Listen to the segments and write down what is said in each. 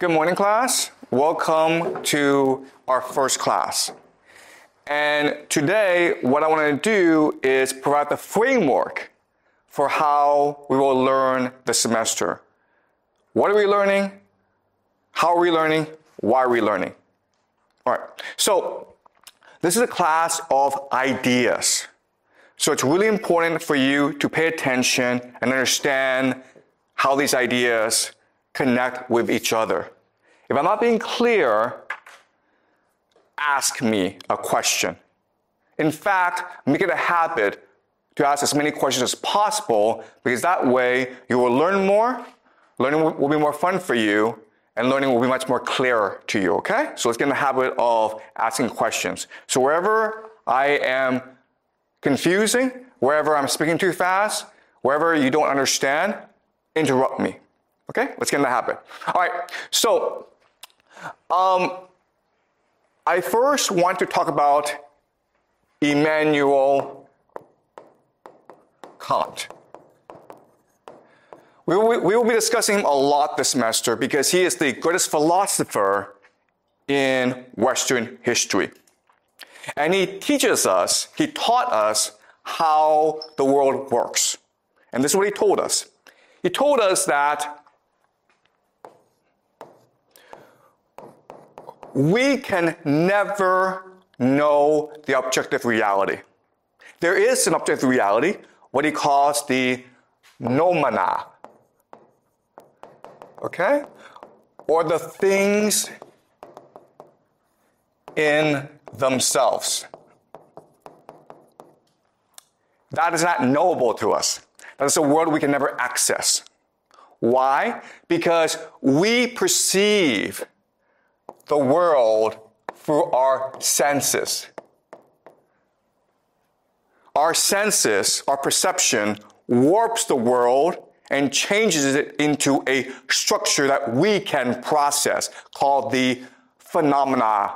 Good morning, class. Welcome to our first class. And today, what I want to do is provide the framework for how we will learn the semester. What are we learning? How are we learning? Why are we learning? All right. So this is a class of ideas. So it's really important for you to pay attention and understand how these ideas connect with each other. If I'm not being clear, ask me a question. In fact, make it a habit to ask as many questions as possible, because that way you will learn more, learning will be more fun for you, and learning will be much more clear to you, okay? So let's get in the habit of asking questions. So wherever I am confusing, wherever I'm speaking too fast, wherever you don't understand, interrupt me. Okay, let's get in the habit. All right, so I first want to talk about Immanuel Kant. We will be discussing him a lot this semester because he is the greatest philosopher in Western history. And he taught us how the world works. And this is what he told us. He told us that we can never know the objective reality. There is an objective reality, what he calls the noumena. Okay? Or the things in themselves. That is not knowable to us. That is a world we can never access. Why? Because we perceive the world through our senses. Our senses, our perception, warps the world and changes it into a structure that we can process, called the phenomena.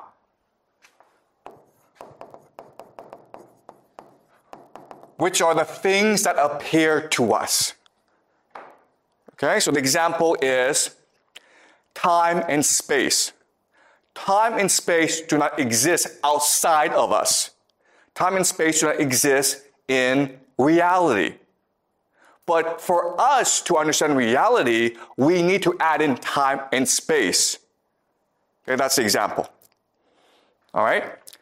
Which are the things that appear to us. Okay, so the example is time and space. Time and space do not exist outside of us. Time and space do not exist in reality. But for us to understand reality, we need to add in time and space. Okay, that's the example. All right?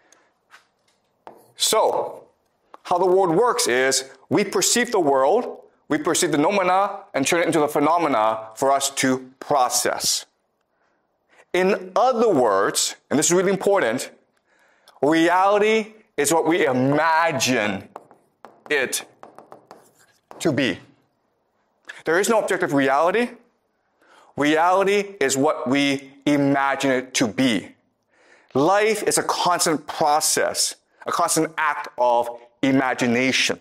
So, how the world works is we perceive the world, we perceive the noumena, and turn it into the phenomena for us to process. In other words, and this is really important, reality is what we imagine it to be. There is no objective reality. Reality is what we imagine it to be. Life is a constant process, a constant act of imagination.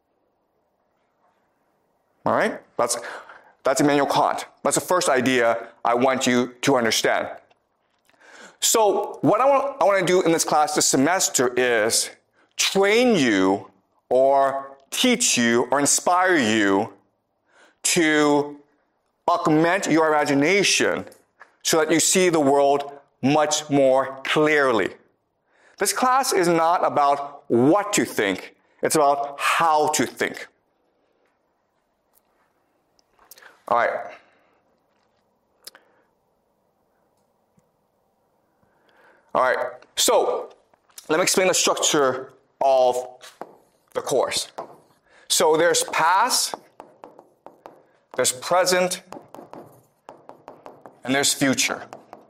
All right? That's Immanuel Kant. That's the first idea I want you to understand. So what I want to do in this class this semester is train you or teach you or inspire you to augment your imagination so that you see the world much more clearly. This class is not about what to think, it's about how to think. All right. All right, so let me explain the structure of the course. So there's past, there's present, and there's future.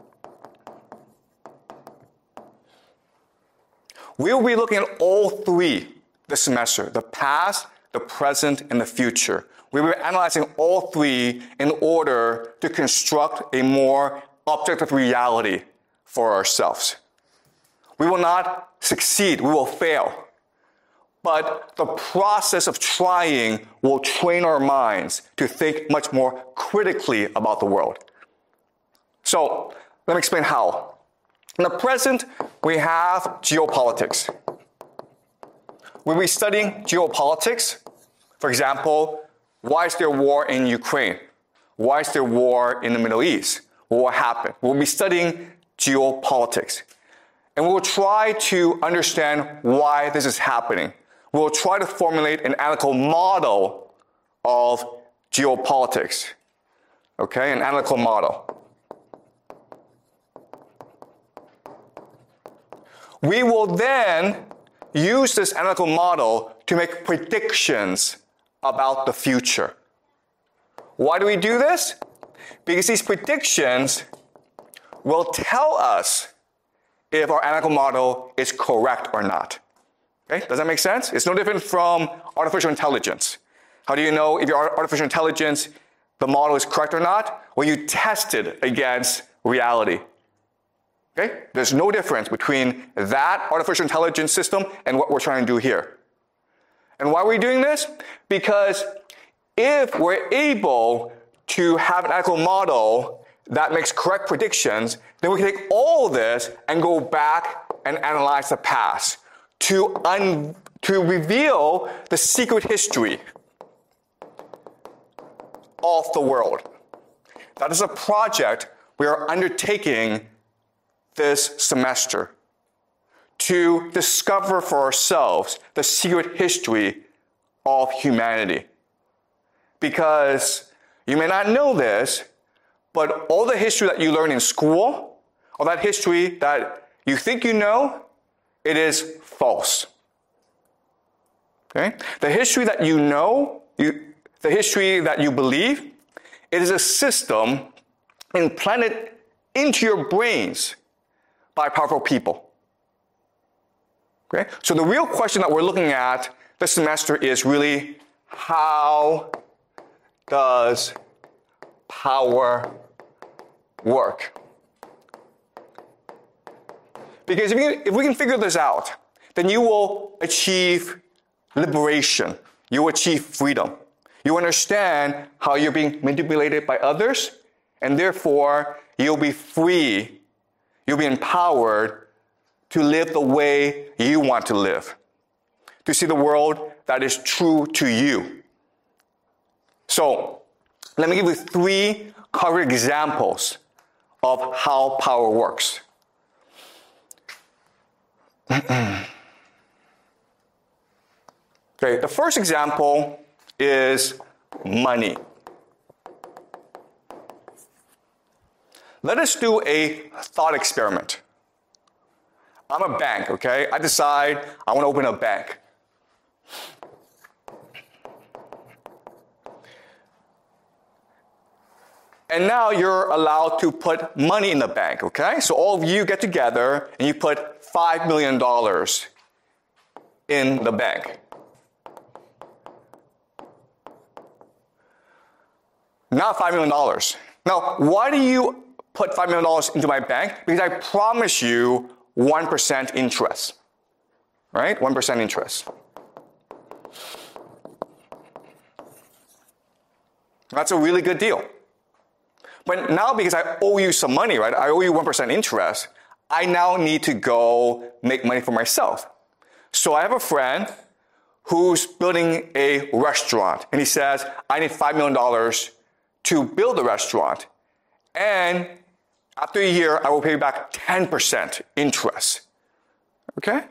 We'll be looking at all three this semester, the past, the present, and the future. We will be analyzing all three in order to construct a more objective reality for ourselves. We will not succeed, we will fail. But the process of trying will train our minds to think much more critically about the world. So, let me explain how. In the present, we have geopolitics. We'll be studying geopolitics. For example, why is there war in Ukraine? Why is there war in the Middle East? what will happen. We'll be studying geopolitics. And we'll try to understand why this is happening. We'll try to formulate an analytical model of geopolitics. Okay, an analytical model. We will then use this analytical model to make predictions about the future. Why do we do this? Because these predictions will tell us if our analytical model is correct or not. Okay? Does that make sense? It's no different from artificial intelligence. How do you know if your artificial intelligence, the model is correct or not? Well, you test it against reality. Okay? There's no difference between that artificial intelligence system and what we're trying to do here. And why are we doing this? Because if we're able to have an analytical model that makes correct predictions, then we can take all this and go back and analyze the past to reveal the secret history of the world. That is a project we are undertaking this semester to discover for ourselves the secret history of humanity. Because you may not know this, but all the history that you learn in school, all that history that you think you know, it is false. Okay? The history that you know, the history that you believe, it is a system implanted into your brains by powerful people. Okay? So the real question that we're looking at this semester is really, how does power work? Because if we can figure this out, then you will achieve liberation. You will achieve freedom. You understand how you're being manipulated by others, and therefore you'll be free. You'll be empowered to live the way you want to live, to see the world that is true to you. So, let me give you 3 concrete examples of how power works. Okay, the first example is money. Let us do a thought experiment. I'm a bank, okay? I decide I want to open a bank. And now you're allowed to put money in the bank, okay? So all of you get together and you put $5 million in the bank. Not $5 million. Now, why do you put $5 million into my bank? Because I promise you 1% interest, right? 1% interest. That's a really good deal. But now, because I owe you some money, right? I owe you 1% interest. I now need to go make money for myself. So I have a friend who's building a restaurant, and he says, I need $5 million to build a restaurant. And after a year, I will pay you back 10% interest. Okay?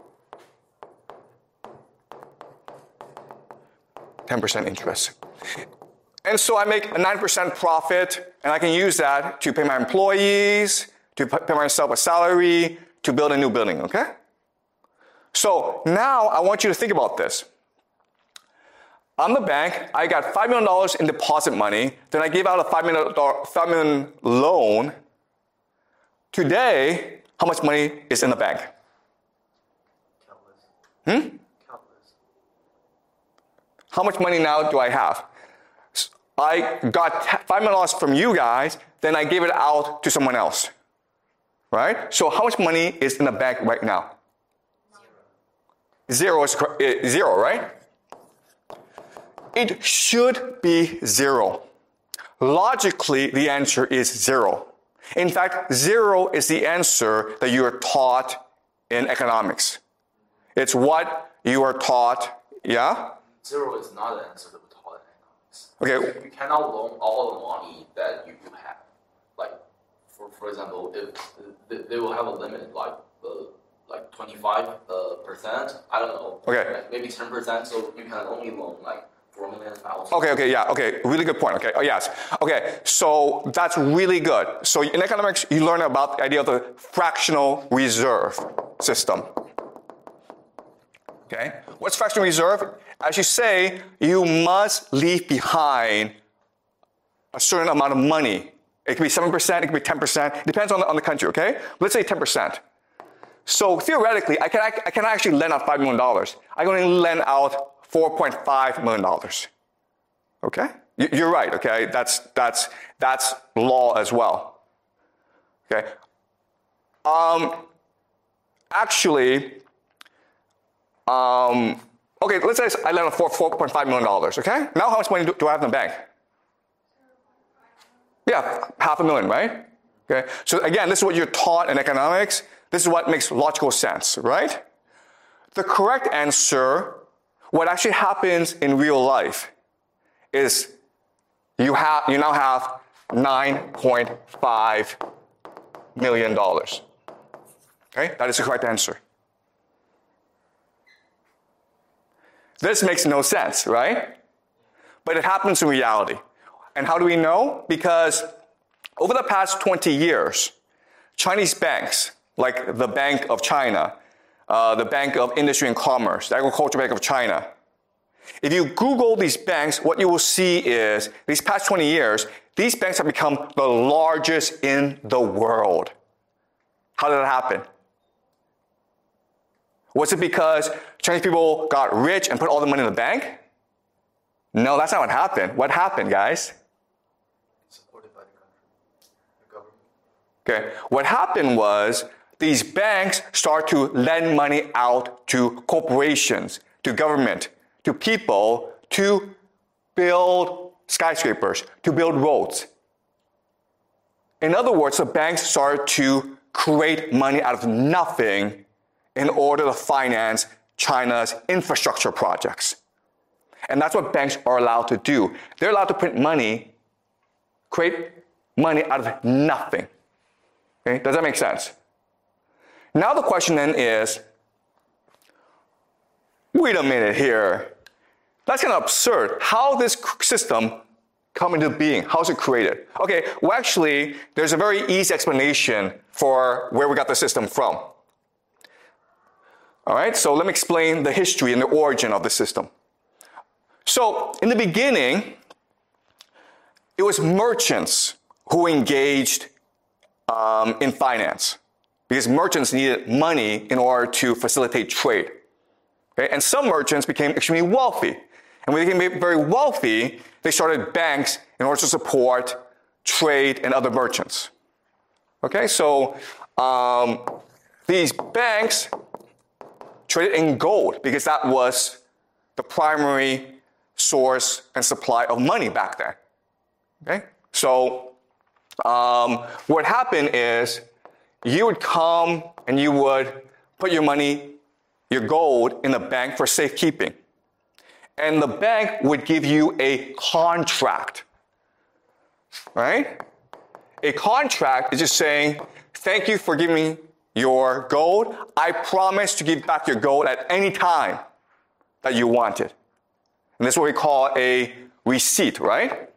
10% interest. And so I make a 9% profit, and I can use that to pay my employees, to pay myself a salary, to build a new building, okay? So now I want you to think about this. I'm the bank, I got $5 million in deposit money, then I gave out a $5 million loan. Today, how much money is in the bank? Countless. How much money now do I have? I got $5 million from you guys, then I gave it out to someone else. Right? So how much money is in the bank right now? Zero is zero, right? It should be zero. Logically, the answer is zero. In fact, zero is the answer that you are taught in economics. It's what you are taught, yeah? Zero is not the answer that we're taught in economics. Okay. You cannot loan all the money that you have. Like, for example, if they will have a limit like 25%, I don't know. Okay. Maybe 10%, so you can only loan like 4 million. Okay, really good point. Okay, yes. Okay, so that's really good. So in economics, you learn about the idea of the fractional reserve system. Okay, what's fractional reserve? As you say, you must leave behind a certain amount of money. It could be 7%, it could be 10%, it depends on the country, okay? Let's say 10%. So theoretically, I can actually lend out $5 million. I can only lend out $4.5 million. Okay? You're right, okay? That's law as well. Okay? Okay, let's say I lend out $4.5 million, okay? Now how much money do I have in the bank? Yeah, $500,000, right? Okay, so again, this is what you're taught in economics. This is what makes logical sense, right? The correct answer, what actually happens in real life, is you now have $9.5 million. Okay, that is the correct answer. This makes no sense, right? But it happens in reality. And how do we know? Because over the past 20 years, Chinese banks, like the Bank of China, the Bank of Industry and Commerce, the Agricultural Bank of China, if you Google these banks, what you will see is, these past 20 years, these banks have become the largest in the world. How did that happen? Was it because Chinese people got rich and put all the money in the bank? No, that's not what happened. What happened, guys? Supported by the government. Okay. What happened was these banks start to lend money out to corporations, to government, to people to build skyscrapers, to build roads. In other words, the banks started to create money out of nothing in order to finance China's infrastructure projects. And that's what banks are allowed to do. They're allowed to print money, create money out of nothing. Okay? Does that make sense? Now the question then is, wait a minute here. That's kind of absurd. How this system come into being? How is it created? Okay, well actually, there's a very easy explanation for where we got the system from. All right, so let me explain the history and the origin of the system. So in the beginning, it was merchants who engaged in finance because merchants needed money in order to facilitate trade. Okay? And some merchants became extremely wealthy. And when they became very wealthy, they started banks in order to support trade and other merchants. Okay, so these banks traded in gold because that was the primary source and supply of money back then. Okay, so what happened is you would come and you would put your money, your gold, in the bank for safekeeping. And the bank would give you a contract, right? A contract is just saying, thank you for giving me your gold. I promise to give back your gold at any time that you want it. And this is what we call a receipt, right?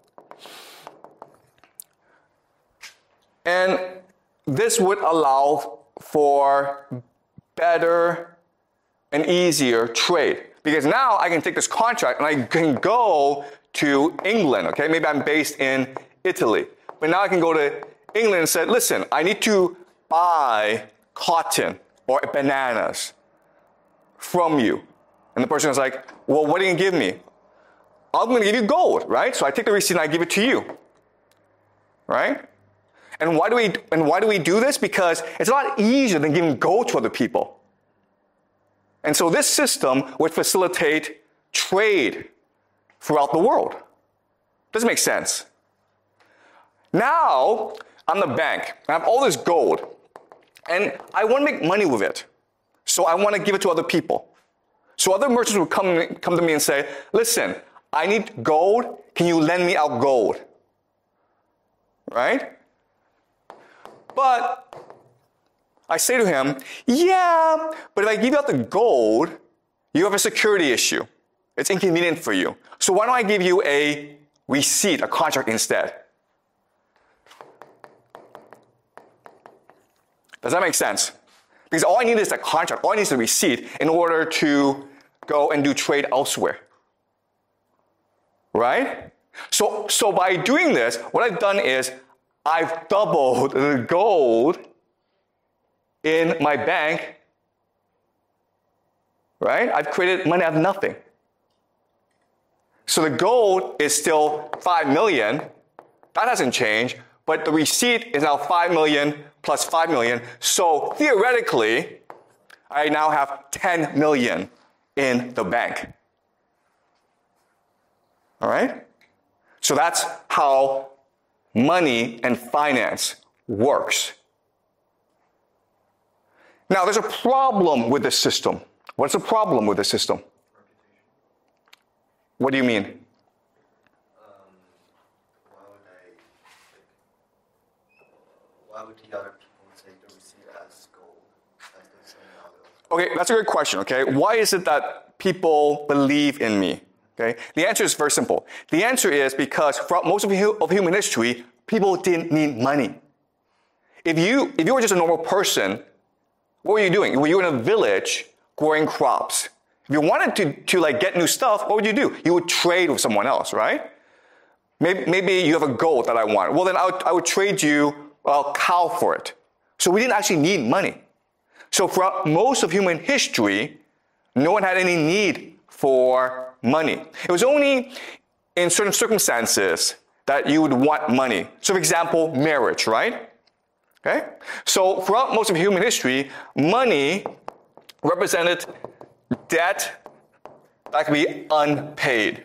And this would allow for better and easier trade. Because now I can take this contract and I can go to England, okay? Maybe I'm based in Italy. But now I can go to England and say, listen, I need to buy cotton or bananas from you. And the person is like, well, what are you going to give me? I'm going to give you gold, right? So I take the receipt and I give it to you, right? And why do we do this? Because it's a lot easier than giving gold to other people. And so this system would facilitate trade throughout the world. Does it make sense? Now, I'm the bank. I have all this gold. And I want to make money with it. So I want to give it to other people. So other merchants would come to me and say, listen, I need gold. Can you lend me out gold? Right? But I say to him, yeah, but if I give you out the gold, you have a security issue. It's inconvenient for you. So why don't I give you a receipt, a contract instead? Does that make sense? Because all I need is a contract, all I need is a receipt in order to go and do trade elsewhere. Right? So by doing this, what I've done is I've doubled the gold in my bank. Right? I've created money out of nothing. So the gold is still 5 million. That hasn't changed. But the receipt is now 5 million plus 5 million. So theoretically, I now have 10 million in the bank. All right? So that's how money and finance works. Now, there's a problem with this system. What's the problem with the system? What do you mean? Why would the other people take the receipt as gold? As the same other? Okay, that's a good question, okay? Why is it that people believe in me? Okay? The answer is very simple. The answer is because throughout most of human history, people didn't need money. If you were just a normal person, what were you doing? Were you in a village growing crops? If you wanted to like get new stuff, what would you do? You would trade with someone else, right? Maybe you have a gold that I want. Well, then I would trade you a cow for it. So we didn't actually need money. So throughout most of human history, no one had any need for money. It was only in certain circumstances that you would want money. So for example, marriage, right? Okay? So throughout most of human history, money represented debt that could be unpaid.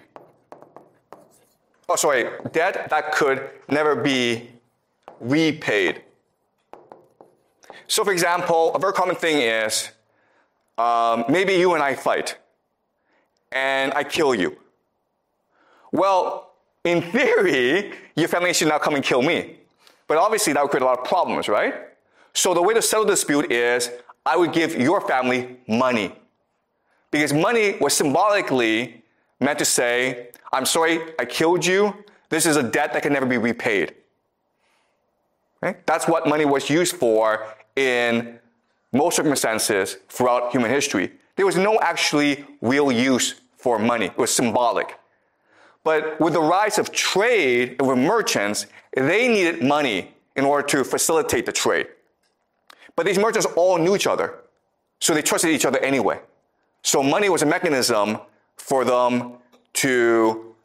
Debt that could never be repaid. So for example, a very common thing is, maybe you and I fight, and I kill you. Well, in theory, your family should now come and kill me. But obviously that would create a lot of problems, right? So the way to settle the dispute is, I would give your family money. Because money was symbolically meant to say, I'm sorry, I killed you. This is a debt that can never be repaid. Okay? That's what money was used for in most circumstances throughout human history. There was no actually real use for money. It was symbolic. But with the rise of trade and with merchants, they needed money in order to facilitate the trade. But these merchants all knew each other, so they trusted each other anyway. So money was a mechanism for them to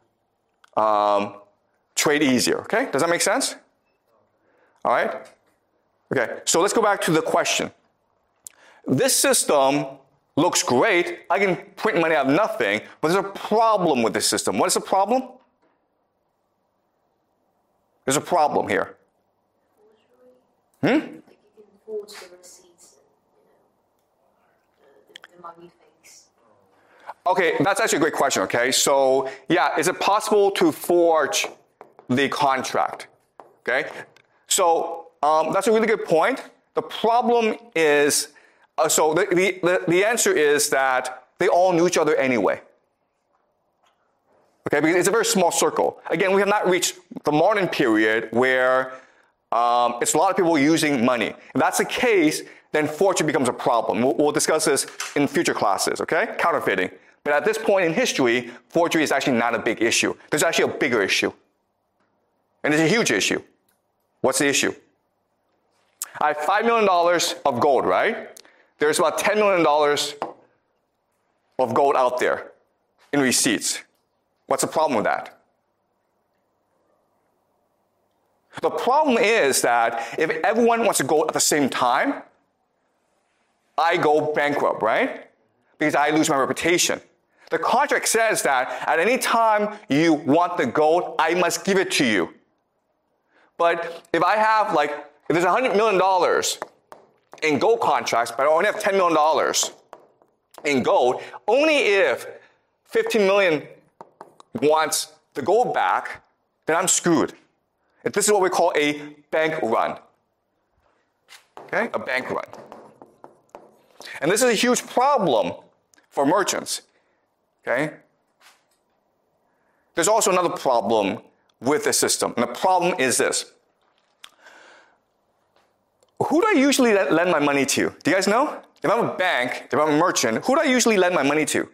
trade easier, okay? Does that make sense? All right? Okay, so let's go back to the question. This system looks great. I can print money out of nothing, but there's a problem with this system. What is the problem? There's a problem here. Like you can forge the receipts and, the money fakes. Okay, that's actually a great question, okay? So, yeah, is it possible to forge the contract? Okay? So, that's a really good point. The problem is, so the answer is that they all knew each other anyway. Okay, because it's a very small circle. Again, we have not reached the modern period where it's a lot of people using money. If that's the case, then forgery becomes a problem. We'll discuss this in future classes, okay? Counterfeiting. But at this point in history, forgery is actually not a big issue. There's actually a bigger issue. And it's a huge issue. What's the issue? I have $5 million of gold, right? There's about $10 million of gold out there in receipts. What's the problem with that? The problem is that if everyone wants to go at the same time, I go bankrupt, right? Because I lose my reputation. The contract says that at any time you want the gold, I must give it to you. But if I have if there's $100 million in gold contracts, but I only have $10 million in gold, only if 15 million wants the gold back, then I'm screwed. This is what we call a bank run. Okay, a bank run. And this is a huge problem for merchants. Okay? There's also another problem with the system. And the problem is this. Who do I usually lend my money to? Do you guys know? If I'm a bank, if I'm a merchant, who do I usually lend my money to?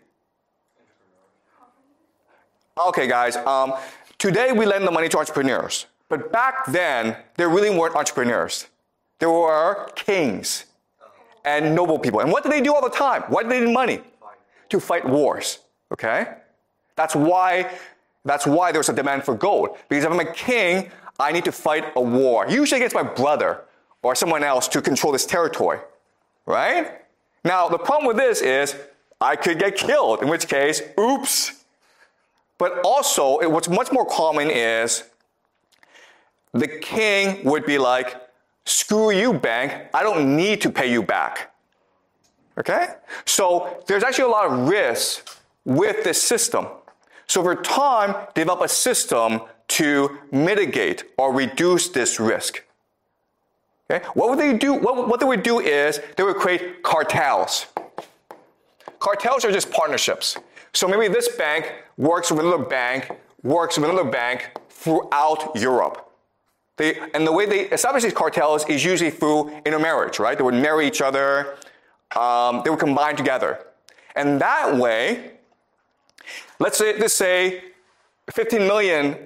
Okay, guys. Today we lend the money to entrepreneurs. But back then, there really weren't entrepreneurs. There were kings and noble people. And what did they do all the time? Why did they need money? To fight wars. Okay? That's why there's a demand for gold. Because if I'm a king, I need to fight a war, usually against my brother or someone else to control this territory. Right? Now, the problem with this is I could get killed, in which case, oops. But also, what's much more common is the king would be like, screw you, bank. I don't need to pay you back. Okay? So there's actually a lot of risks with this system. So over time, develop a system to mitigate or reduce this risk. Okay? What would they do? What they would do is they would create cartels. Cartels are just partnerships. So maybe this bank works with another bank, throughout Europe. And the way they establish these cartels is usually through intermarriage, right? They would marry each other. They would combine together. And that way, let's say 15 million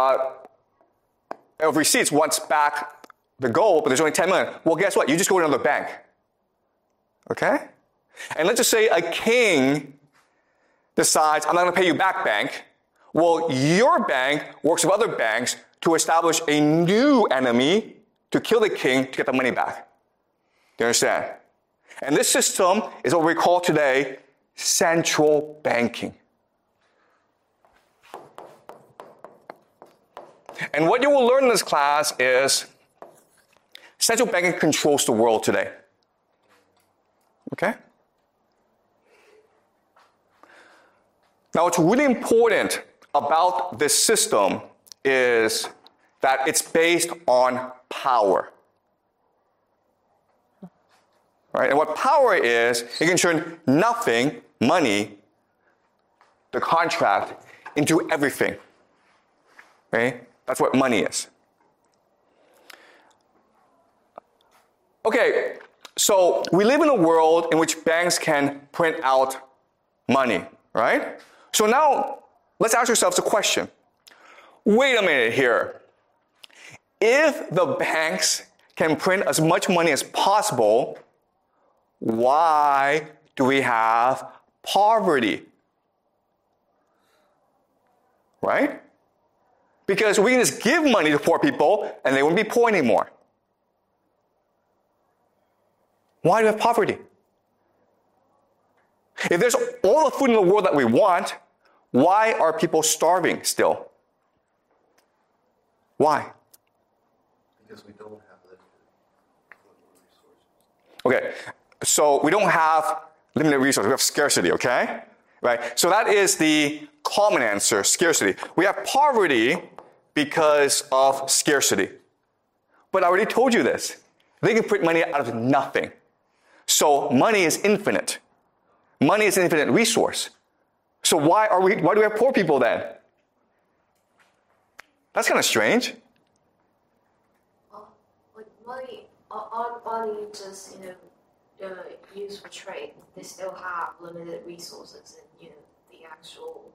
of receipts wants back the gold, but there's only 10 million. Well, guess what? You just go to another bank. Okay? And let's just say a king decides, I'm not going to pay you back, bank. Well, your bank works with other banks to establish a new enemy to kill the king to get the money back. Do you understand? And this system is what we call today central banking. And what you will learn in this class is central banking controls the world today. Okay? Now, what's really important about this system is that it's based on power. Right? And what power is, it can turn nothing, money, the contract, into everything. Okay? That's what money is. Okay, so we live in a world in which banks can print out money, right? So now, let's ask ourselves a question. Wait a minute here. If the banks can print as much money as possible, why do we have poverty? Right? Because we can just give money to poor people and they wouldn't be poor anymore. Why do we have poverty? If there's all the food in the world that we want, why are people starving still? Why? Because we don't have limited resources. Okay, so we don't have limited resources, we have scarcity, okay? Right? So that is the common answer, scarcity. We have poverty because of scarcity. But I already told you this. They can print money out of nothing. So money is infinite. Money is an infinite resource. So why do we have poor people then? That's kind of strange. Like money, aren't money just, used for trade? They still have limited resources and, the actual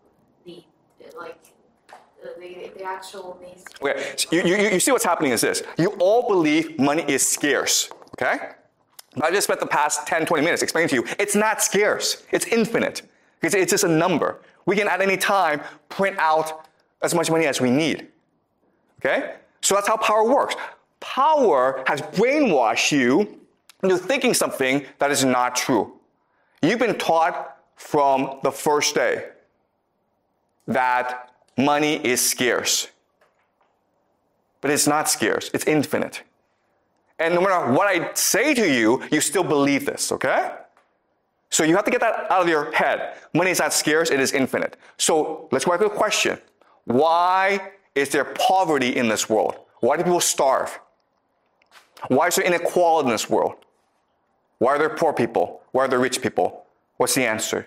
needs. Okay, so you see what's happening is this. You all believe money is scarce, okay? I just spent the past 10, 20 minutes explaining to you, it's not scarce. It's infinite. It's just a number. We can at any time print out as much money as we need. Okay? So that's how power works. Power has brainwashed you into thinking something that is not true. You've been taught from the first day that money is scarce. But it's not scarce. It's infinite. And no matter what I say to you, you still believe this, okay? So you have to get that out of your head. Money is not scarce, it is infinite. So let's go back to the question. Why is there poverty in this world? Why do people starve? Why is there inequality in this world? Why are there poor people? Why are there rich people? What's the answer?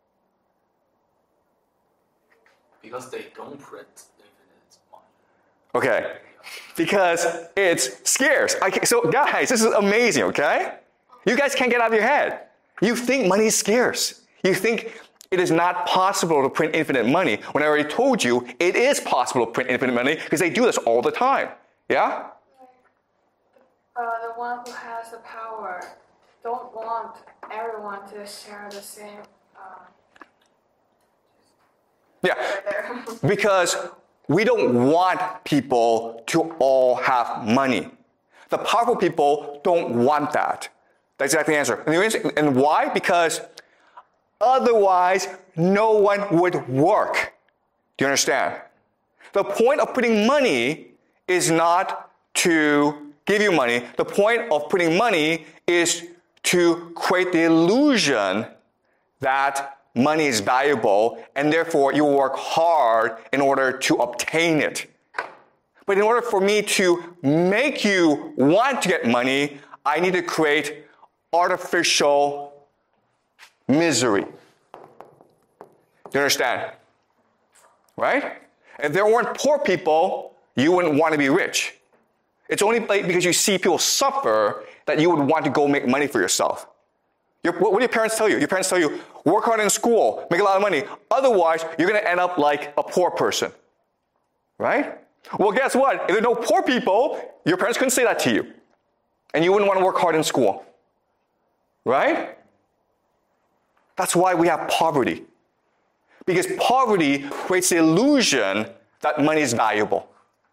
Because they don't print infinite money. Okay. Because it's scarce. So guys, this is amazing, okay? You guys can't get out of your head. You think money is scarce. You think it is not possible to print infinite money, when I already told you it is possible to print infinite money because they do this all the time. Yeah? The one who has the power don't want everyone to share the same. Yeah. There. Because we don't want people to all have money. The powerful people don't want that. That's exactly the answer. And why? Because otherwise, no one would work. Do you understand? The point of putting money is not to give you money. The point of putting money is to create the illusion that money is valuable, and therefore you will work hard in order to obtain it. But in order for me to make you want to get money, I need to create artificial misery. Do you understand? Right? If there weren't poor people, you wouldn't want to be rich. It's only because you see people suffer that you would want to go make money for yourself. What do your parents tell you? Your parents tell you, work hard in school, make a lot of money. Otherwise, you're going to end up like a poor person. Right? Well, guess what? If there are no poor people, your parents couldn't say that to you. And you wouldn't want to work hard in school. Right? That's why we have poverty. Because poverty creates the illusion that money is valuable.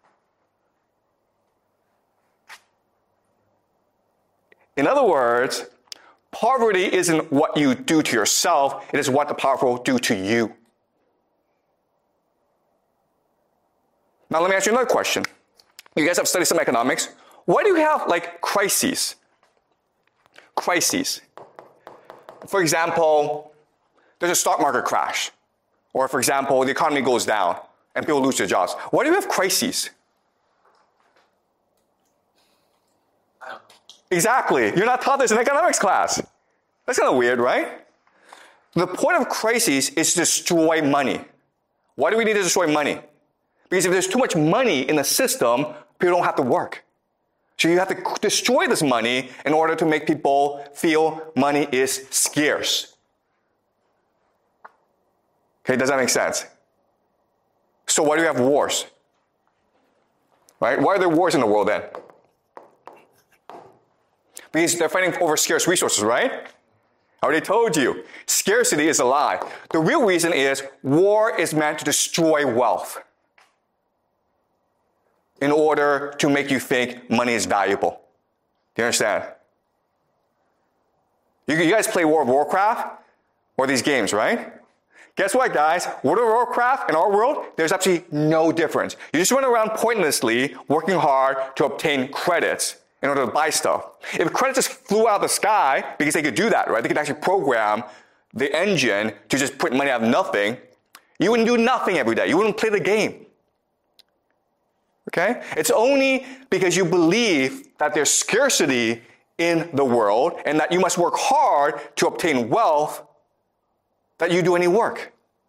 In other words, poverty isn't what you do to yourself, it is what the powerful do to you. Now let me ask you another question. You guys have studied some economics. Why do you have like crises? Crises. For example, there's a stock market crash. Or for example, the economy goes down and people lose their jobs. Why do you have crises? I don't know. Exactly. You're not taught this in economics class. That's kind of weird, right? The point of crises is to destroy money. Why do we need to destroy money? Because if there's too much money in the system, people don't have to work. So you have to destroy this money in order to make people feel money is scarce. Okay, does that make sense? So why do we have wars? Right? Why are there wars in the world then? Because they're fighting over scarce resources, right? I already told you, scarcity is a lie. The real reason is war is meant to destroy wealth in order to make you think money is valuable. Do you understand? You guys play World of Warcraft or these games, right? Guess what, guys? World of Warcraft in our world, there's absolutely no difference. You just run around pointlessly working hard to obtain credits in order to buy stuff. If credits just flew out of the sky, because they could do that, right? They could actually program the engine to just print money out of nothing. You wouldn't do nothing every day. You wouldn't play the game. Okay? It's only because you believe that there's scarcity in the world and that you must work hard to obtain wealth that you do any work.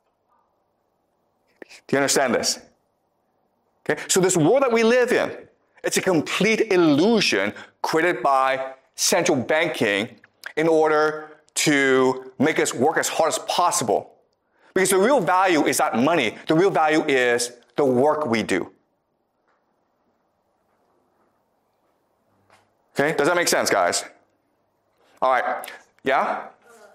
Do you understand this? Okay? So this world that we live in, it's a complete illusion created by central banking in order to make us work as hard as possible. Because the real value is not money. The real value is the work we do. Okay? Does that make sense, guys? All right. Yeah?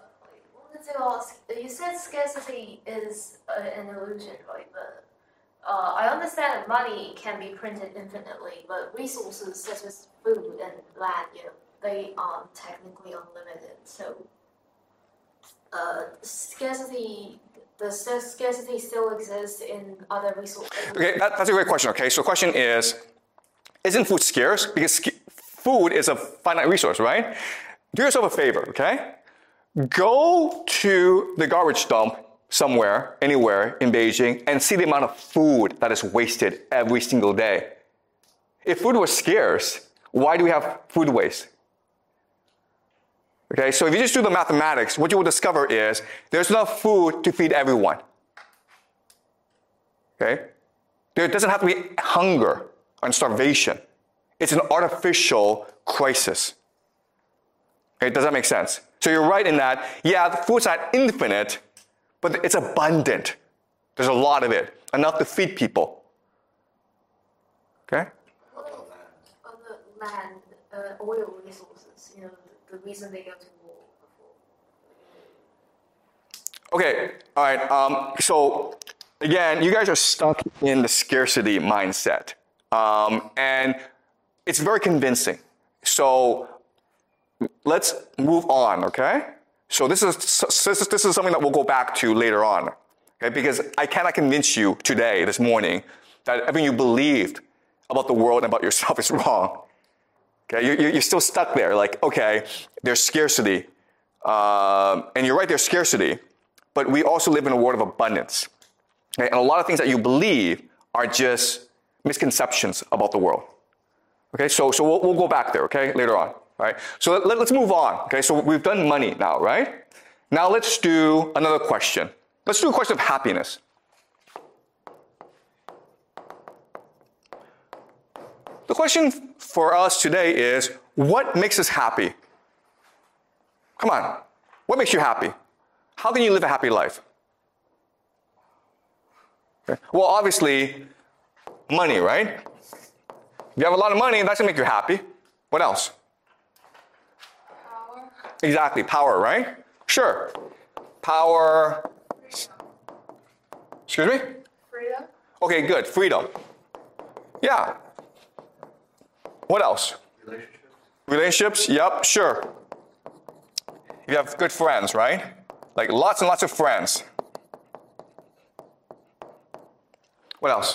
You said scarcity is an illusion, right? But I understand that money can be printed infinitely, but resources such as food and land, they are technically unlimited. So scarcity still exists in other resources. Okay, that's a great question. Okay, so the question is, isn't food scarce? Because food is a finite resource, right? Do yourself a favor, okay? Go to the garbage dump somewhere, anywhere in Beijing, and see the amount of food that is wasted every single day. If food was scarce, Why do we have food waste? Okay, so if you just do the mathematics, what you will discover is there's enough food to feed everyone. Okay? There doesn't have to be hunger and starvation. It's an artificial crisis. Okay, does that make sense? So you're right in that, yeah, the food's not infinite, but it's abundant. There's a lot of it, enough to feed people. Okay? On the land, oil resources, the reason they go to war before. Okay, all right. So again, you guys are stuck in the scarcity mindset, and it's very convincing. So let's move on. Okay. So this is something that we'll go back to later on. Okay, because I cannot convince you today, this morning, that everything you believed about the world and about yourself is wrong. Okay, you're still stuck there. Like, okay, there's scarcity, and you're right, there's scarcity, but we also live in a world of abundance. Okay, and a lot of things that you believe are just misconceptions about the world. Okay, so we'll go back there. Okay, later on. All right. So let's move on. Okay, so we've done money now, right? Now let's do another question. Let's do a question of happiness. The question for us today is, what makes us happy? Come on. What makes you happy? How can you live a happy life? Okay. Well, obviously, money, right? If you have a lot of money, that's going to make you happy. What else? Power. Exactly, power, right? Sure. Power. Excuse me? Freedom. Okay, good. Freedom. Yeah. What else? Relationships? Yep, sure. You have good friends, right? Like lots and lots of friends. What else?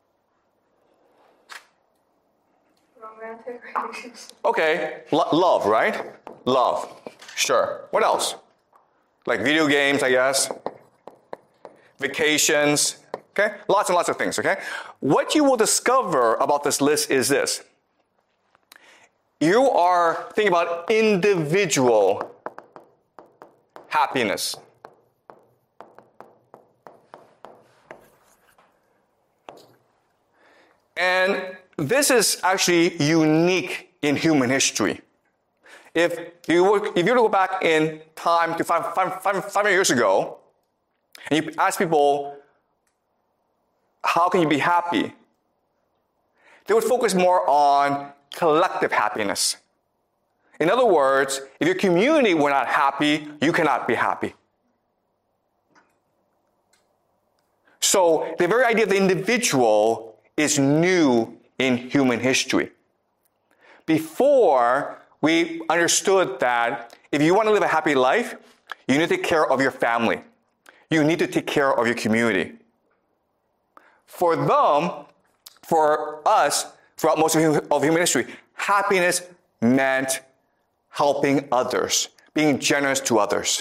Romantic relationships. Okay, love, right? Love. Sure. What else? Like video games, I guess. Vacations. Okay? Lots and lots of things, okay? What you will discover about this list is this. You are thinking about individual happiness. And this is actually unique in human history. If you were to go back in time to 500 years ago, and you ask people, how can you be happy? They would focus more on collective happiness. In other words, if your community were not happy, you cannot be happy. So the very idea of the individual is new in human history. Before, we understood that if you want to live a happy life, you need to take care of your family. You need to take care of your community. For them, for us, throughout most of human history, happiness meant helping others, being generous to others.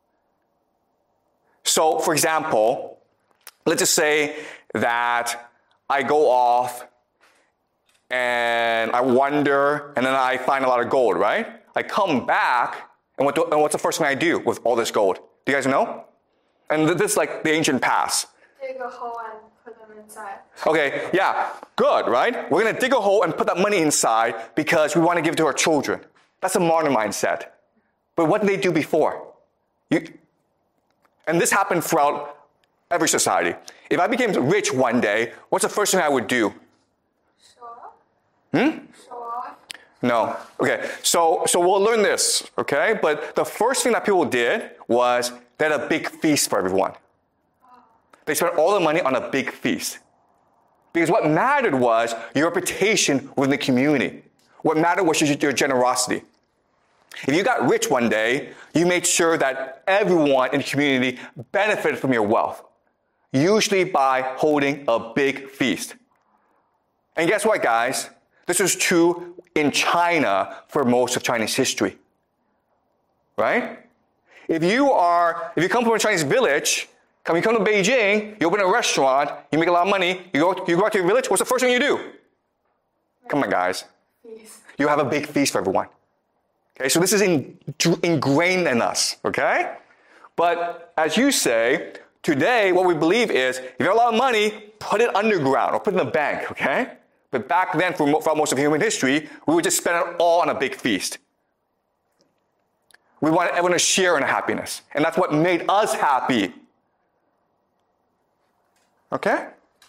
So, for example, let's just say that I go off and I wander and then I find a lot of gold, right? I come back and what's the first thing I do with all this gold? Do you guys know? And this is like the ancient past. Dig a hole and put them inside. Okay, yeah, good, right? We're going to dig a hole and put that money inside because we want to give it to our children. That's a modern mindset. But what did they do before? And this happened throughout every society. If I became rich one day, what's the first thing I would do? Show off? Show off? No. Okay, so we'll learn this, okay? But the first thing that people did was they had a big feast for everyone. They spent all the money on a big feast. Because what mattered was your reputation within the community. What mattered was your generosity. If you got rich one day, you made sure that everyone in the community benefited from your wealth, usually by holding a big feast. And guess what, guys? This was true in China for most of Chinese history. Right? If you come from a Chinese village, you come to Beijing, you open a restaurant, you make a lot of money, you go out to your village, what's the first thing you do? Come on, guys. Feast. you have a big feast for everyone. Okay, so this is ingrained in us, okay? But as you say, today what we believe is if you have a lot of money, put it underground or put it in the bank, okay? But back then, for most of human history, we would just spend it all on a big feast. We wanted everyone to share in happiness. And that's what made us happy. Okay?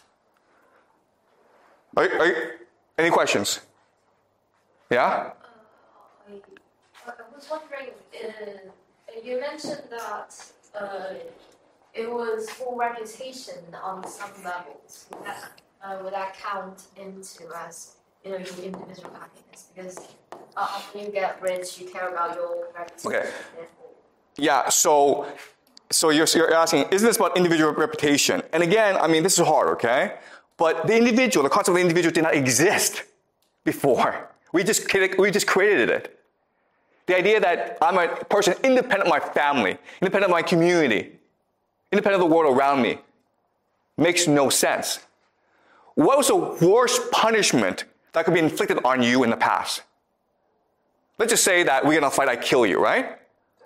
Any questions? Yeah? I was wondering, you mentioned that it was for reputation on some levels. Would that count into as your individual happiness? Because after you get rich, you care about your reputation. Okay. Yeah, so you're asking, isn't this about individual reputation? And again, I mean, this is hard, okay? But the concept of the individual did not exist before. We just created it. The idea that I'm a person independent of my family, independent of my community, independent of the world around me, makes no sense. What was the worst punishment that could be inflicted on you in the past? Let's just say that we get in a fight, I kill you, right?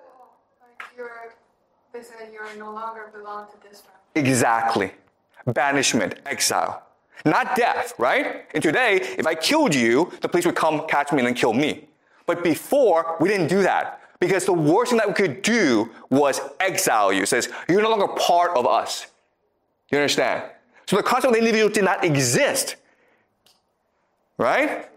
They said you no longer belong to this family. Exactly. Banishment, exile. Not death, right? And today, if I killed you, the police would come catch me and then kill me. But before, we didn't do that. Because the worst thing that we could do was exile you. It says, you're no longer part of us. You understand? So the concept of the individual did not exist. Right?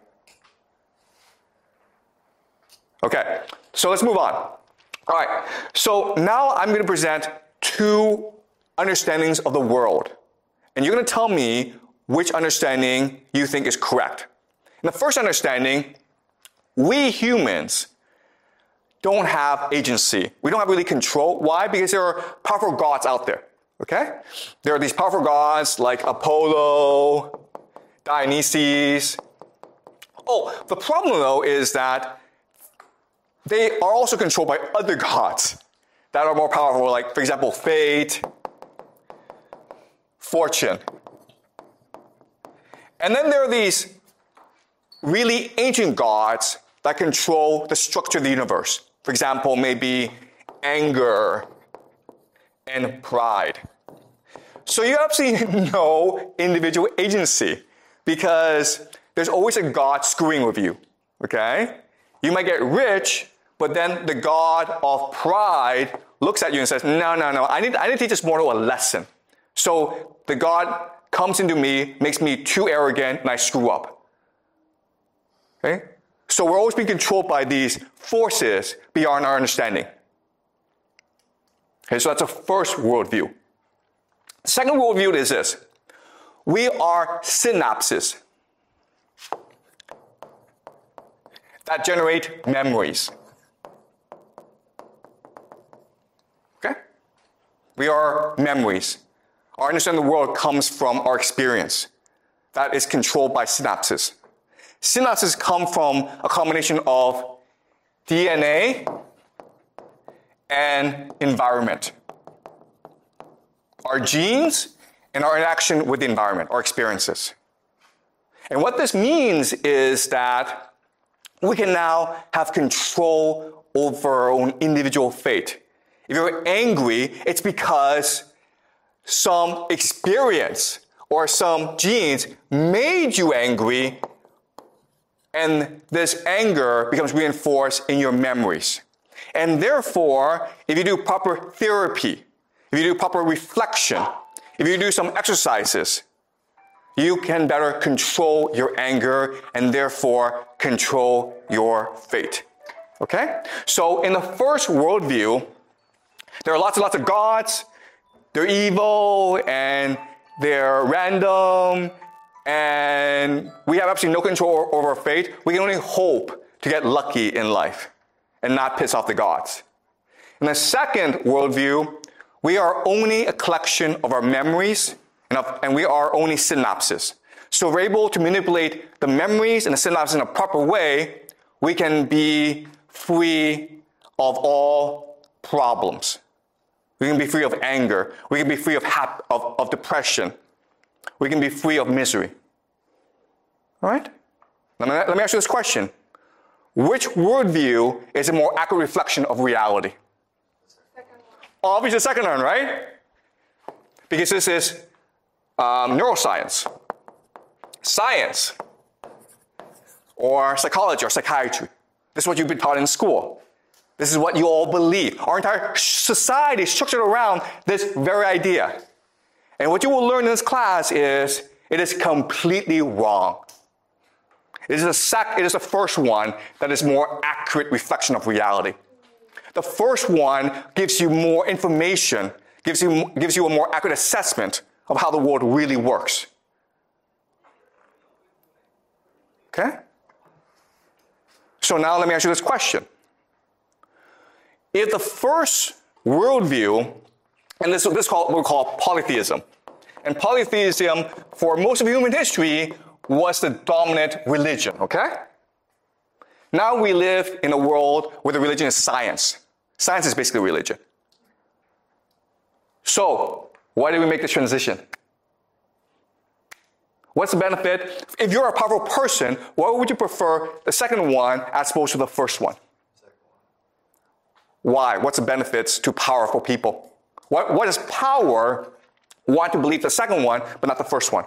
Okay, so let's move on. All right, so now I'm going to present two understandings of the world. And you're going to tell me which understanding you think is correct. In the first understanding, we humans don't have agency. We don't have really control. Why? Because there are powerful gods out there. Okay? There are these powerful gods like Apollo, Dionysus. Oh, the problem though is that they are also controlled by other gods that are more powerful, like, for example, fate, fortune. And then there are these really ancient gods that control the structure of the universe. For example, maybe anger and pride. So you have absolutely no individual agency because there's always a god screwing with you, okay? You might get rich, but then the god of pride looks at you and says, no, I need to teach this mortal a lesson. So the god comes into me, makes me too arrogant, and I screw up. Okay? So we're always being controlled by these forces beyond our understanding. Okay, so that's a first worldview. The second worldview is this. We are synapses that generate memories. Okay? We are memories. Our understanding of the world comes from our experience. That is controlled by synapses. Synapses come from a combination of DNA and environment. Our genes and our interaction with the environment, our experiences. And what this means is that we can now have control over our own individual fate. If you're angry, it's because some experience or some genes made you angry, and this anger becomes reinforced in your memories. And therefore, if you do proper therapy, if you do proper reflection, if you do some exercises, you can better control your anger and therefore control your fate. Okay? So in the first worldview, there are lots and lots of gods. They're evil and they're random and we have absolutely no control over our fate. We can only hope to get lucky in life and not piss off the gods. In the second worldview, we are only a collection of our memories and we are only synapses. So if we're able to manipulate the memories and the synapses in a proper way, we can be free of all problems. We can be free of anger. We can be free of depression. We can be free of misery. All right? Let me ask you this question. which worldview is a more accurate reflection of reality? Second one. Obviously the second one, right? Because this is neuroscience, science, or psychology or psychiatry. This is what you've been taught in school. This is what you all believe. Our entire society is structured around this very idea. And what you will learn in this class is it is completely wrong. It is the first one that is more accurate reflection of reality. The first one gives you more information, gives you a more accurate assessment of how the world really works. Okay? So now let me ask you this question. If the first worldview, and this is what we call polytheism, and polytheism for most of human history was the dominant religion, okay? Now we live in a world where the religion is science. Science is basically religion. So, why did we make this transition? What's the benefit? If you're a powerful person, why would you prefer the second one as opposed to the first one? Why? What's the benefits to powerful people? What does power want to believe the second one, but not the first one?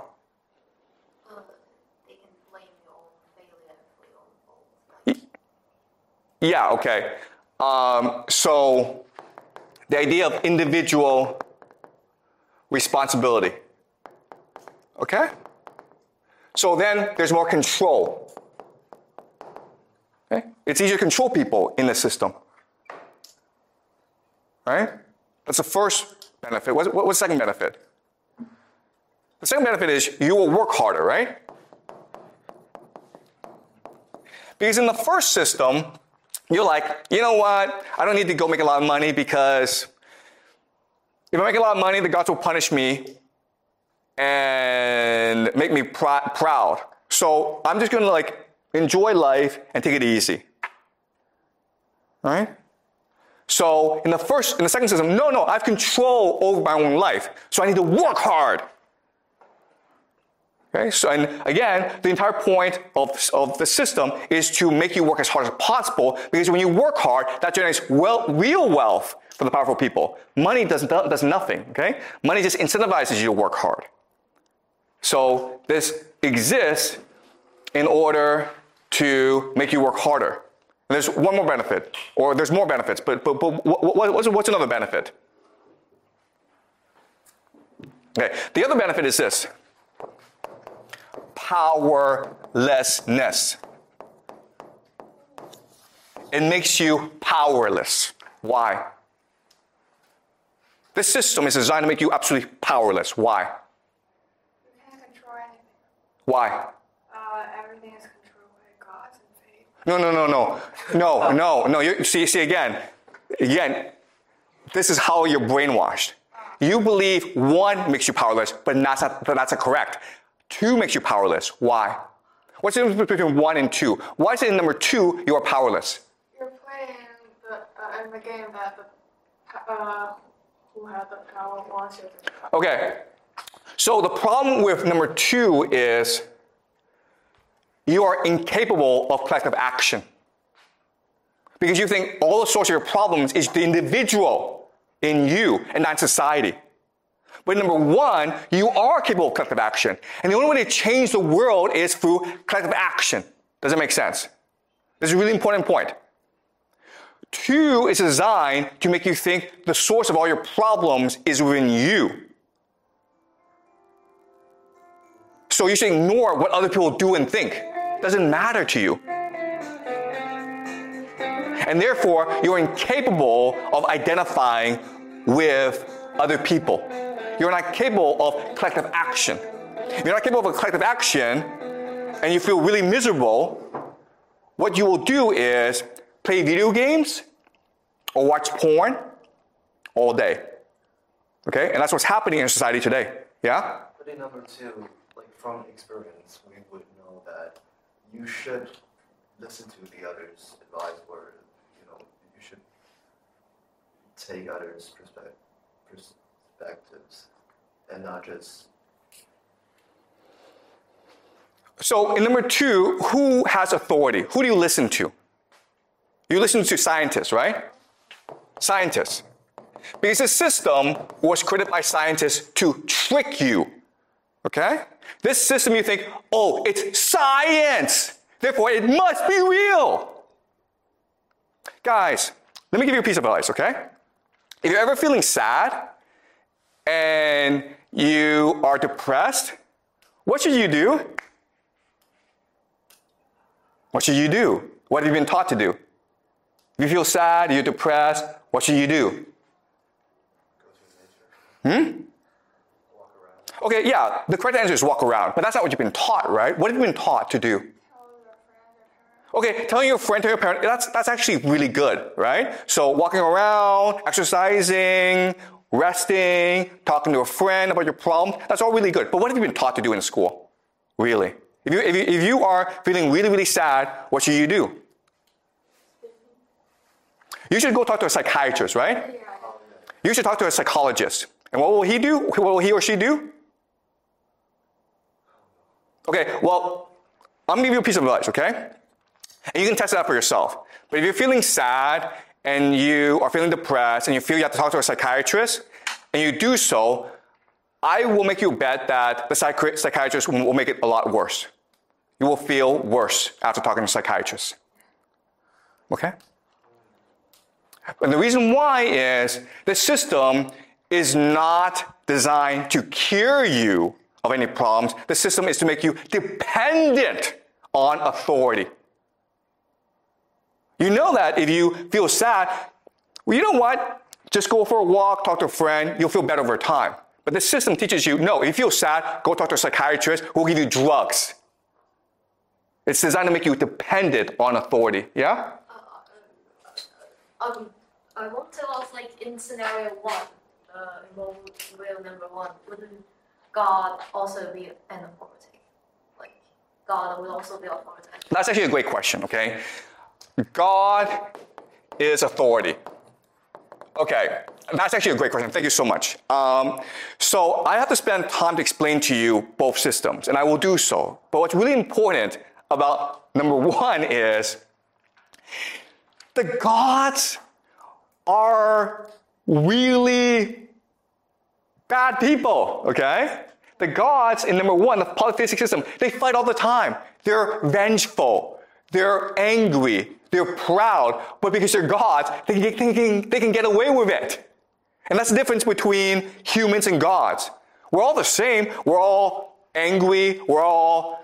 They can blame your own failure for your own fault. Yeah, okay. So the idea of individual responsibility. Okay? So then there's more control. Okay? It's easier to control people in the system. Right? That's the first benefit. What's the second benefit? The second benefit is you will work harder, right? Because in the first system, you're like, you know what? I don't need to go make a lot of money because if I make a lot of money, the gods will punish me and make me proud. So I'm just going to enjoy life and take it easy. All right? So in the second system, no, I have control over my own life. So I need to work hard. Okay? So, and again, the entire point of the system is to make you work as hard as possible, because when you work hard, that generates real wealth for the powerful people. Money does nothing, okay? Money just incentivizes you to work hard. So this exists in order to make you work harder. And there's one more benefit, or there's more benefits, but what's another benefit? Okay, the other benefit is this. Powerlessness. It makes you powerless. Why? This system is designed to make you absolutely powerless. Why? You can't control anything. Why? Everything is controlled by gods and fate. No. You see again, this is how you're brainwashed. You believe one makes you powerless, but that's not correct. Two makes you powerless. Why? What's the difference between 1 and 2? Why is it in number 2 you are powerless? You're playing in the game that who has the power wants you to. Okay. So the problem with number 2 is you are incapable of collective action. Because you think all the source of your problems is the individual in you and not society. But number 1, you are capable of collective action. And the only way to change the world is through collective action. Does that make sense? This is a really important point. 2 is designed to make you think the source of all your problems is within you. So you should ignore what other people do and think. It doesn't matter to you. And therefore, you're incapable of identifying with other people. You're not capable of collective action. If you're not capable of collective action and you feel really miserable, what you will do is play video games or watch porn all day. Okay? And that's what's happening in society today. Yeah? But in number 2, from experience, we would know that you should listen to the others' advice, or you should take others' perspectives and not just. So in number 2, who has authority? Who do you listen to? You listen to scientists, right? Scientists. Because the system was created by scientists to trick you. Okay? This system you think, oh, it's science. Therefore, it must be real. Guys, let me give you a piece of advice, okay? If you're ever feeling sad and you are depressed, what should you do? What should you do? What have you been taught to do? If you feel sad, you're depressed, what should you do? Walk around. Okay, yeah, the correct answer is walk around, but that's not what you've been taught, right? What have you been taught to do? Okay, telling your friend, tell your parent, that's actually really good, right? So walking around, exercising, resting, talking to a friend about your problem, that's all really good. But what have you been taught to do in school? Really? If you are feeling really, really sad, what should you do? You should go talk to a psychiatrist, right? You should talk to a psychologist. And what will he do? What will he or she do? Okay, well, I'm going to give you a piece of advice, okay? And you can test it out for yourself. But if you're feeling sad and you are feeling depressed and you feel you have to talk to a psychiatrist and you do so, I will make you a bet that the psychiatrist will make it a lot worse. You will feel worse after talking to a psychiatrist. Okay? And the reason why is the system is not designed to cure you of any problems. The system is to make you dependent on authority. You know that if you feel sad, well, you know what? Just go for a walk, talk to a friend, you'll feel better over time. But the system teaches you, no, if you feel sad, go talk to a psychiatrist who will give you drugs. It's designed to make you dependent on authority, yeah? I want to ask, like, in scenario 1, in real number 1, wouldn't God also be an authority? Like, God will also be authority. That's actually a great question, okay? God is authority. Okay, that's actually a great question. Thank you so much. So I have to spend time to explain to you both systems, and I will do so. But what's really important about number 1 is the gods are really bad people, okay? The gods in number 1, the polytheistic system, they fight all the time. They're vengeful. They're angry. They're proud. But because they're gods, they can get away with it. And that's the difference between humans and gods. We're all the same. We're all angry. We're all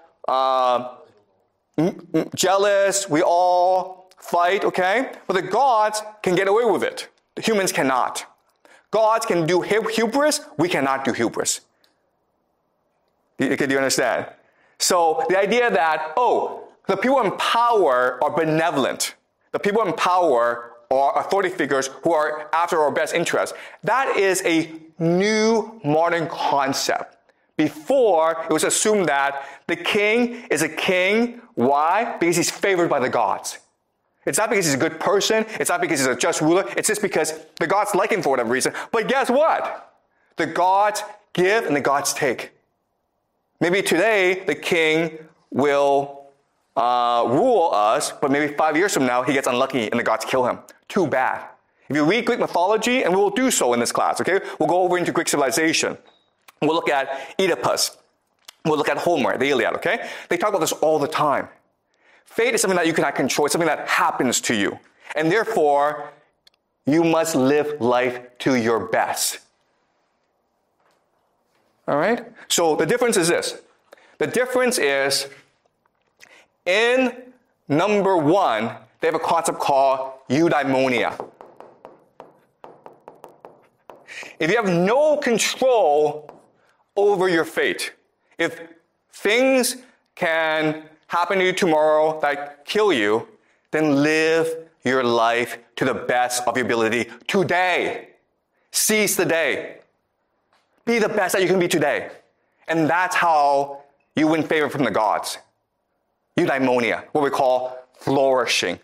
jealous. We all fight, okay? But the gods can get away with it. The humans cannot. Gods can do hubris. We cannot do hubris. Do you understand? So the idea that, the people in power are benevolent. The people in power are authority figures who are after our best interest. That is a new modern concept. Before, it was assumed that the king is a king. Why? Because he's favored by the gods. It's not because he's a good person. It's not because he's a just ruler. It's just because the gods like him for whatever reason. But guess what? The gods give and the gods take. Maybe today the king will rule us, but maybe 5 years from now he gets unlucky and the gods kill him. Too bad. If you read Greek mythology, and we will do so in this class, okay? We'll go over into Greek civilization. We'll look at Oedipus. We'll look at Homer, the Iliad, okay? They talk about this all the time. Fate is something that you cannot control. It's something that happens to you. And therefore, you must live life to your best. All right? So the difference is this. The difference is in number 1, they have a concept called eudaimonia. If you have no control over your fate, if things can happen to you tomorrow that kill you, then live your life to the best of your ability today. Seize the day. Be the best that you can be today. And that's how you win favor from the gods. Eudaimonia, what we call flourishing.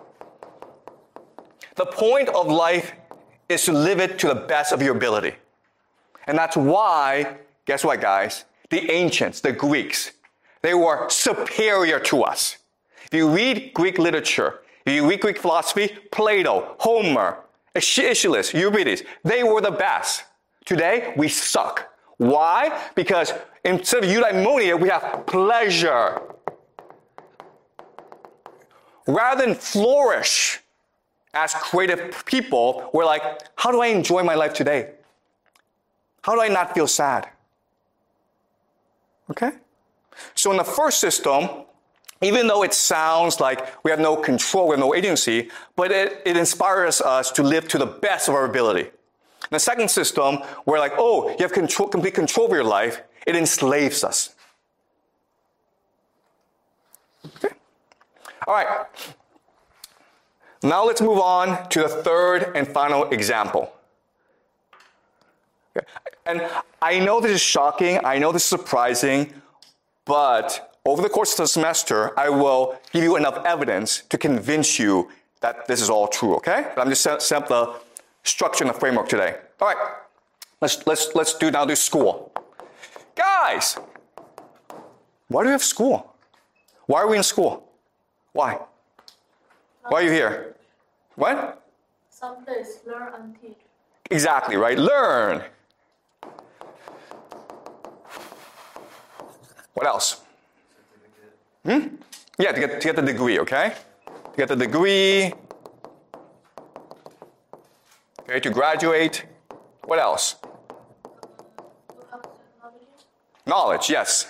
The point of life is to live it to the best of your ability. And that's why, guess what, guys? The ancients, the Greeks, they were superior to us. If you read Greek literature, You Greek philosophy, Plato, Homer, Aeschylus, Euripides, they were the best. Today, we suck. Why? Because instead of eudaimonia, we have pleasure. Rather than flourish as creative people, we're like, how do I enjoy my life today? How do I not feel sad? Okay? So in the first system, even though it sounds like we have no control, we have no agency, but it inspires us to live to the best of our ability. In the second system, we're like, oh, you have complete control of your life. It enslaves us. Okay? All right. Now let's move on to the third and final example. Okay. And I know this is shocking. I know this is surprising. But over the course of the semester, I will give you enough evidence to convince you that this is all true, okay? I'm just setting up the structure and the framework today. All right, let's do school. Guys, why do we have school? Why are we in school? Why? Why are you here? What? Some days learn and teach. Exactly, right? Learn. What else? Yeah, to get the degree, okay? To get the degree. Okay, to graduate. What else? To have technology. Knowledge, yes.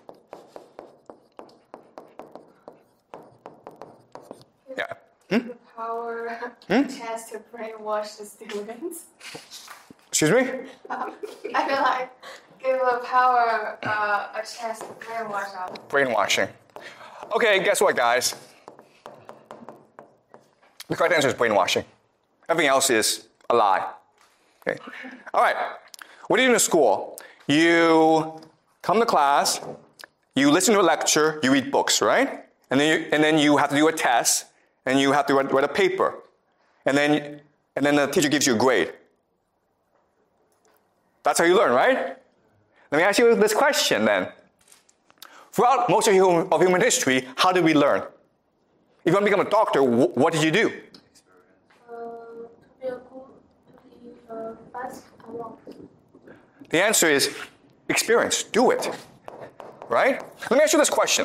Yeah. The power chance to brainwash the students. Excuse me? I feel like give the power a chance to brainwash us. Brainwashing. Okay, guess what, guys? The correct answer is brainwashing. Everything else is a lie. Okay. All right. What do you do in school? You come to class, you listen to a lecture, you read books, right? And then you have to do a test, and you have to write a paper. And then the teacher gives you a grade. That's how you learn, right? Let me ask you this question then. Throughout most of human history, how did we learn? If you want to become a doctor, what did you do? To be a good, to be fast and long. The answer is experience. Do it. Right? Let me ask you this question.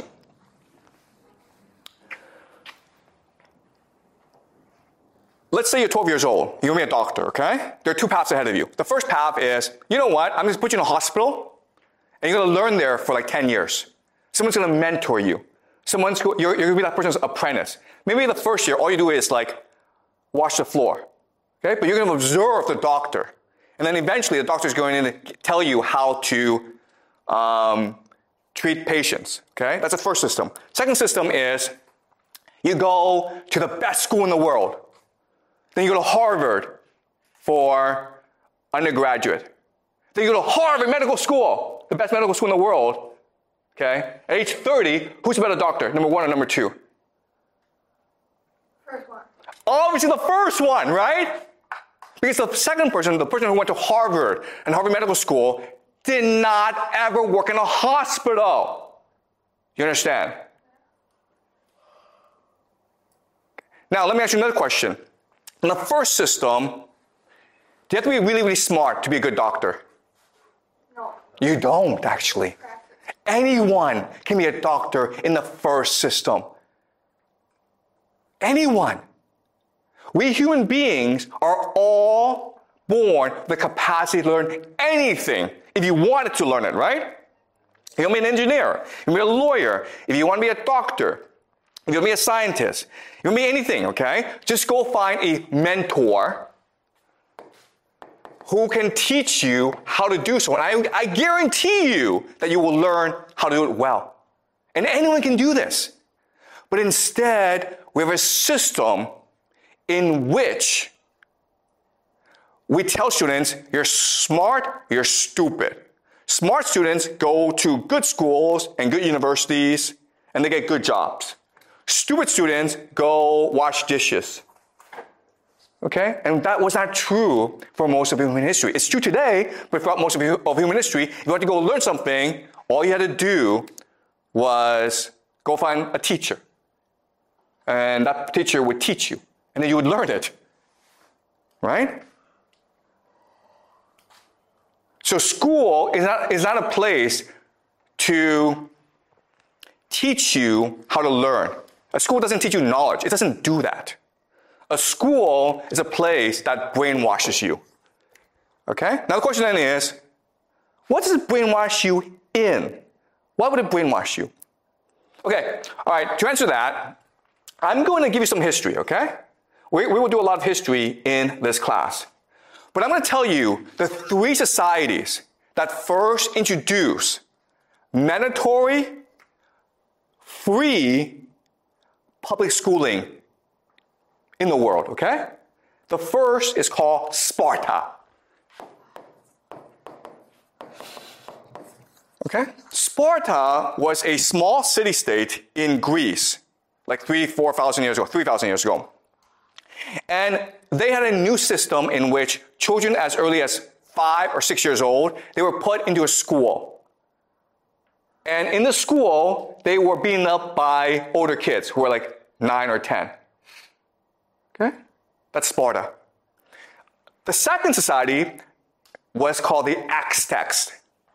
Let's say you're 12 years old. You're going to be a doctor, okay? There are two paths ahead of you. The first path is, you know what? I'm going to put you in a hospital, and you're going to learn there for like 10 years. Someone's going to mentor you. You're going to be that person's apprentice. Maybe the first year, all you do is like wash the floor, okay? But you're going to observe the doctor. And then eventually the doctor is going to tell you how to treat patients, okay? That's the first system. Second system is you go to the best school in the world. Then you go to Harvard for undergraduate. Then you go to Harvard Medical School, the best medical school in the world. Okay? At age 30, who's a better doctor, number one or number two? First one. Obviously the first one, right? Because the second person, the person who went to Harvard and Harvard Medical School, did not ever work in a hospital. You understand? Now, let me ask you another question. In the first system, do you have to be really, really smart to be a good doctor? No. You don't, actually. Anyone can be a doctor in the first system. Anyone. We human beings are all born with the capacity to learn anything if you wanted to learn it, right? If you want to be an engineer, if you want to be a lawyer, if you want to be a doctor, if you want to be a scientist, if you want to be anything, okay? Just go find a mentor who can teach you how to do so. And I guarantee you that you will learn how to do it well. And anyone can do this. But instead, we have a system in which we tell students, you're smart, you're stupid. Smart students go to good schools and good universities, and they get good jobs. Stupid students go wash dishes. Okay? And that was not true for most of human history. It's true today, but throughout most of human history, if you had to go learn something, all you had to do was go find a teacher. And that teacher would teach you. And then you would learn it. Right? So school is not a place to teach you how to learn. A school doesn't teach you knowledge. It doesn't do that. A school is a place that brainwashes you. Okay? Now the question then is, what does it brainwash you in? Why would it brainwash you? Okay, all right, to answer that, I'm going to give you some history, okay? We will do a lot of history in this class. But I'm going to tell you the 3 societies that first introduced mandatory, free public schooling in the world, okay? The first is called Sparta. Okay? Sparta was a small city-state in Greece, like 3,000 years ago. And they had a new system in which children as early as 5 or 6 years old, they were put into a school. And in the school, they were beaten up by older kids who were like 9 or 10. Okay? That's Sparta. The second society was called the Aztecs.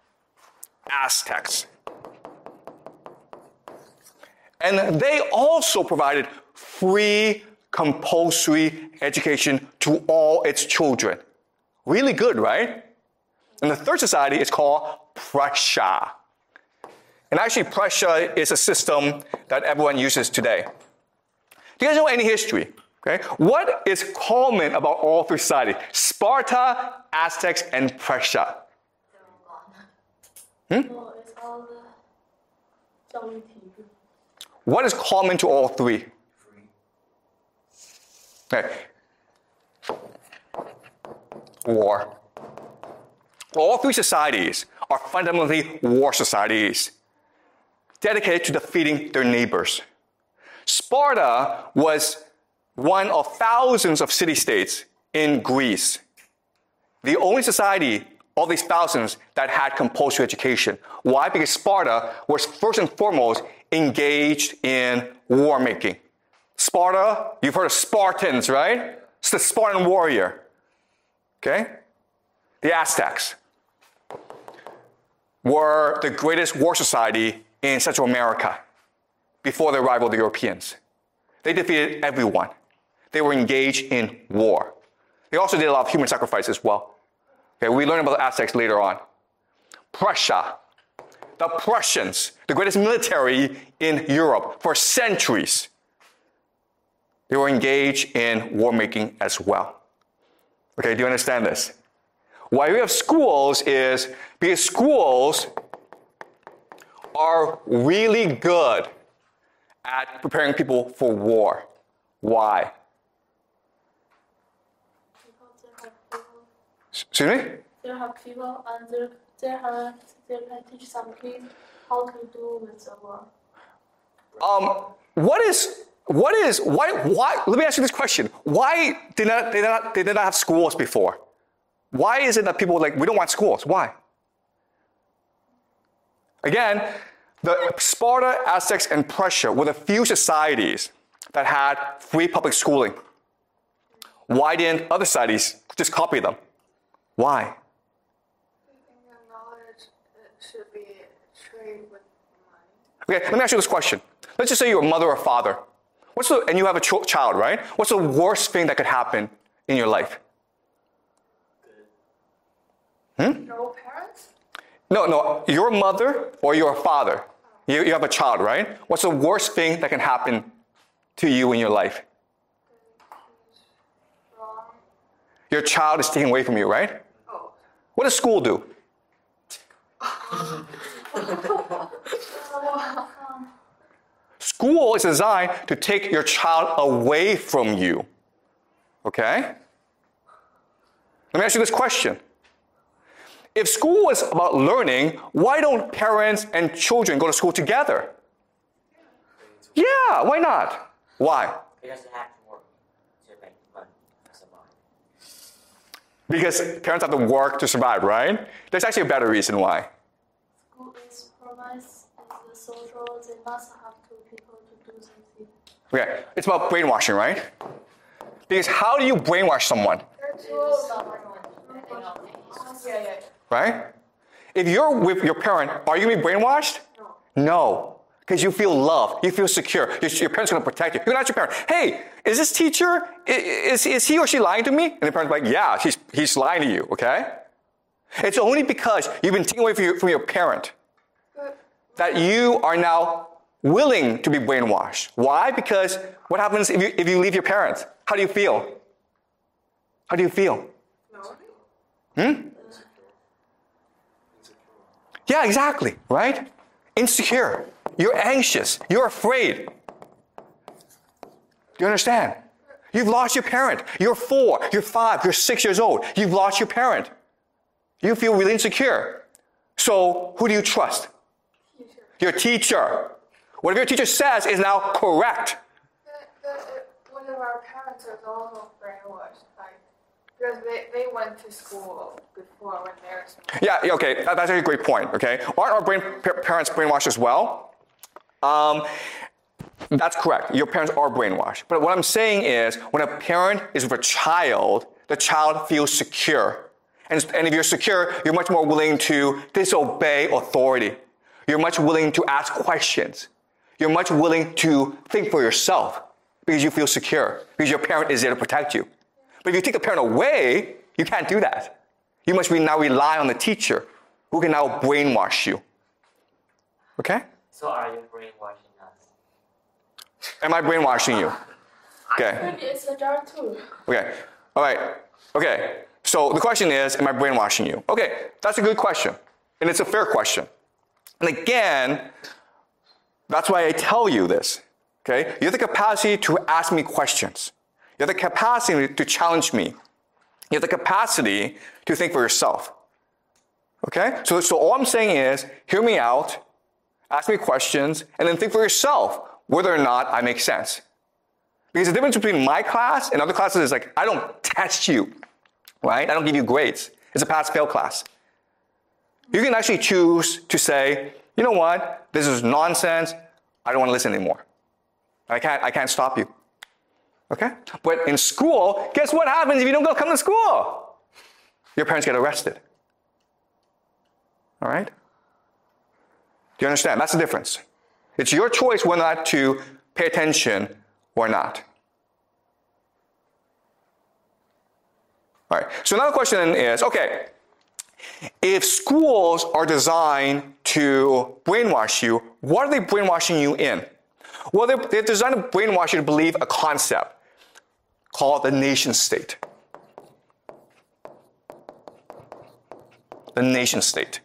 And they also provided free compulsory education to all its children. Really good, right? And the third society is called Prussia. And actually, Prussia is a system that everyone uses today. Do you guys know any history? Okay? What is common about all 3 societies? Sparta, Aztecs, and Prussia. No, it's all the 教育体制. What is common to all 3? Okay. War. All 3 societies are fundamentally war societies, dedicated to defeating their neighbors. Sparta was one of thousands of city-states in Greece. The only society, all these thousands, that had compulsory education. Why? Because Sparta was first and foremost engaged in war making. Sparta, you've heard of Spartans, right? It's the Spartan warrior. Okay? The Aztecs were the greatest war society in Central America before the arrival of the Europeans. They defeated everyone. They were engaged in war. They also did a lot of human sacrifice as well. Okay, we learn about the Aztecs later on. Prussia. The Prussians, the greatest military in Europe for centuries. They were engaged in war making as well. Okay, do you understand this? Why we have schools is because schools are really good at preparing people for war. Why? Excuse me? They have people and they can teach some kids how to do with the war. Why, let me ask you this question. Why did they not have schools before? Why is it that people are like, we don't want schools? Why? Again, the Sparta, Aztecs, and Prussia were the few societies that had free public schooling. Why didn't other societies just copy them? Why? I think the knowledge should be traded with money. Okay, let me ask you this question. Let's just say you're a mother or father. And you have a child, right? What's the worst thing that could happen in your life? No parents? No, you're a mother or you're a father. You have a child, right? What's the worst thing that can happen to you in your life? Wrong. Your child is taken away from you, right? Oh. What does school do? School is designed to take your child away from you. Okay? Let me ask you this question. If school is about learning, why don't parents and children go to school together? Yeah, why not? Why? Because they have to work to make money to survive. Because parents have to work to survive, right? There's actually a better reason why. School is provides the social, they must have two people to do something. Okay, it's about brainwashing, right? Because how do you brainwash someone, Yeah. right? If you're with your parent, are you going to be brainwashed? No. Because you feel loved, you feel secure. Your parents are going to protect you. You can ask your parent, hey, is this teacher, is he or she lying to me? And the parent's like, yeah, he's lying to you, okay? It's only because you've been taken away from your parent that you are now willing to be brainwashed. Why? Because what happens if you leave your parents? How do you feel? How do you feel? Yeah, exactly, right? Insecure. You're anxious. You're afraid. You understand? You've lost your parent. You're 4, you're 5, you're 6 years old. You've lost your parent. You feel really insecure. So who do you trust? Your teacher. Whatever your teacher says is now correct. One of our parents was also brainwashed, because they went to school before when they were small. Yeah, okay, that's a great point, okay? Aren't our parents brainwashed as well? That's correct. Your parents are brainwashed. But what I'm saying is, when a parent is with a child, the child feels secure. And if you're secure, you're much more willing to disobey authority. You're much willing to ask questions. You're much willing to think for yourself because you feel secure, because your parent is there to protect you. But if you take the parent away, you can't do that. You must now rely on the teacher who can now brainwash you. Okay? So are you brainwashing us? Am I brainwashing you? Okay. Maybe it's a jar too. Okay. All right. Okay. So the question is, am I brainwashing you? Okay. That's a good question. And it's a fair question. And again, that's why I tell you this. Okay? You have the capacity to ask me questions. You have the capacity to challenge me. You have the capacity to think for yourself. Okay? So all I'm saying is, hear me out, ask me questions, and then think for yourself whether or not I make sense. Because the difference between my class and other classes is like, I don't test you, right? I don't give you grades. It's a pass-fail class. You can actually choose to say, you know what? This is nonsense. I don't want to listen anymore. I can't stop you. Okay? But in school, guess what happens if you don't come to school? Your parents get arrested. All right? Do you understand? That's the difference. It's your choice whether or not to pay attention or not. All right. So another question is, okay, if schools are designed to brainwash you, what are they brainwashing you in? Well, they're designed to brainwash you to believe a concept called the nation state. The nation state.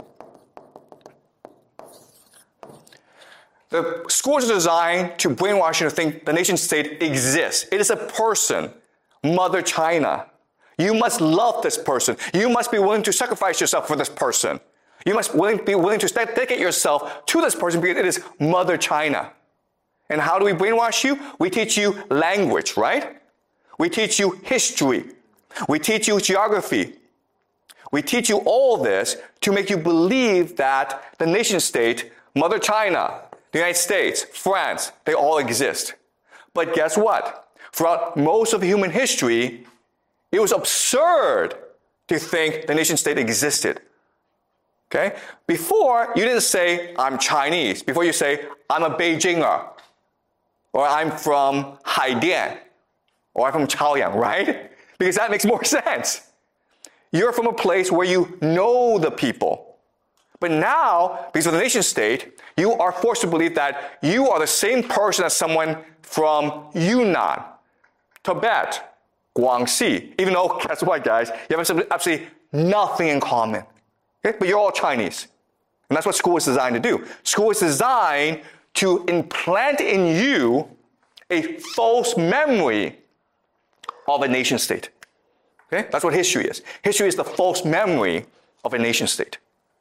The schools are designed to brainwash you to think the nation state exists. It is a person, Mother China. You must love this person. You must be willing to sacrifice yourself for this person. You must be willing to dedicate yourself to this person because it is Mother China. And how do we brainwash you? We teach you language, right? We teach you history. We teach you geography. We teach you all this to make you believe that the nation state, Mother China, the United States, France, they all exist. But guess what? Throughout most of human history, it was absurd to think the nation state existed. Okay? Before, you didn't say, I'm Chinese. Before you say, I'm a Beijinger. Or I'm from Haidian. Or I'm from Chaoyang, right? Because that makes more sense. You're from a place where you know the people. But now, because of the nation state, you are forced to believe that you are the same person as someone from Yunnan, Tibet, Guangxi. Even though, guess what, guys? You have absolutely nothing in common. Okay? But you're all Chinese. And that's what school is designed to do. School is designed to implant in you a false memory of a nation state. Okay? That's what history is. History is the false memory of a nation state.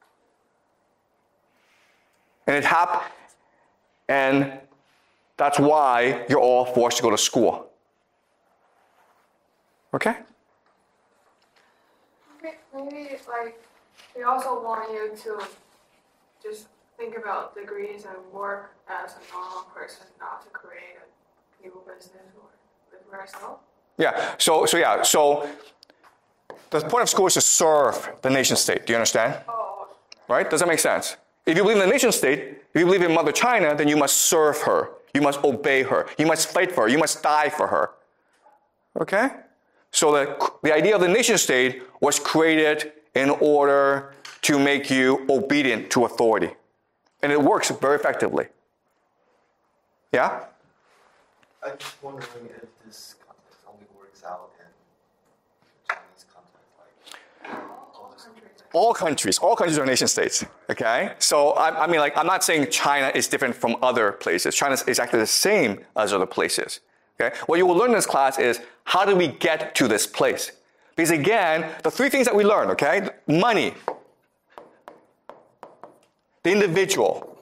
And that's why you're all forced to go to school. Okay? Maybe they also want you to just think about degrees and work as a normal person, not to create a people business or live where I saw. Yeah. So the point of school is to serve the nation state. Do you understand? Oh, Right? Does that make sense? If you believe in the nation state, if you believe in Mother China, then you must serve her. You must obey her. You must fight for her. You must die for her. Okay? So the idea of the nation state was created in order to make you obedient to authority. And it works very effectively. Yeah? I'm just wondering if this concept only works out in Chinese context, like All countries are nation states. Okay? So I mean, like, I'm not saying China is different from other places. China is exactly the same as other places. Okay? What you will learn in this class is how do we get to this place? Because again, the three things that we learn, okay? Money, the individual,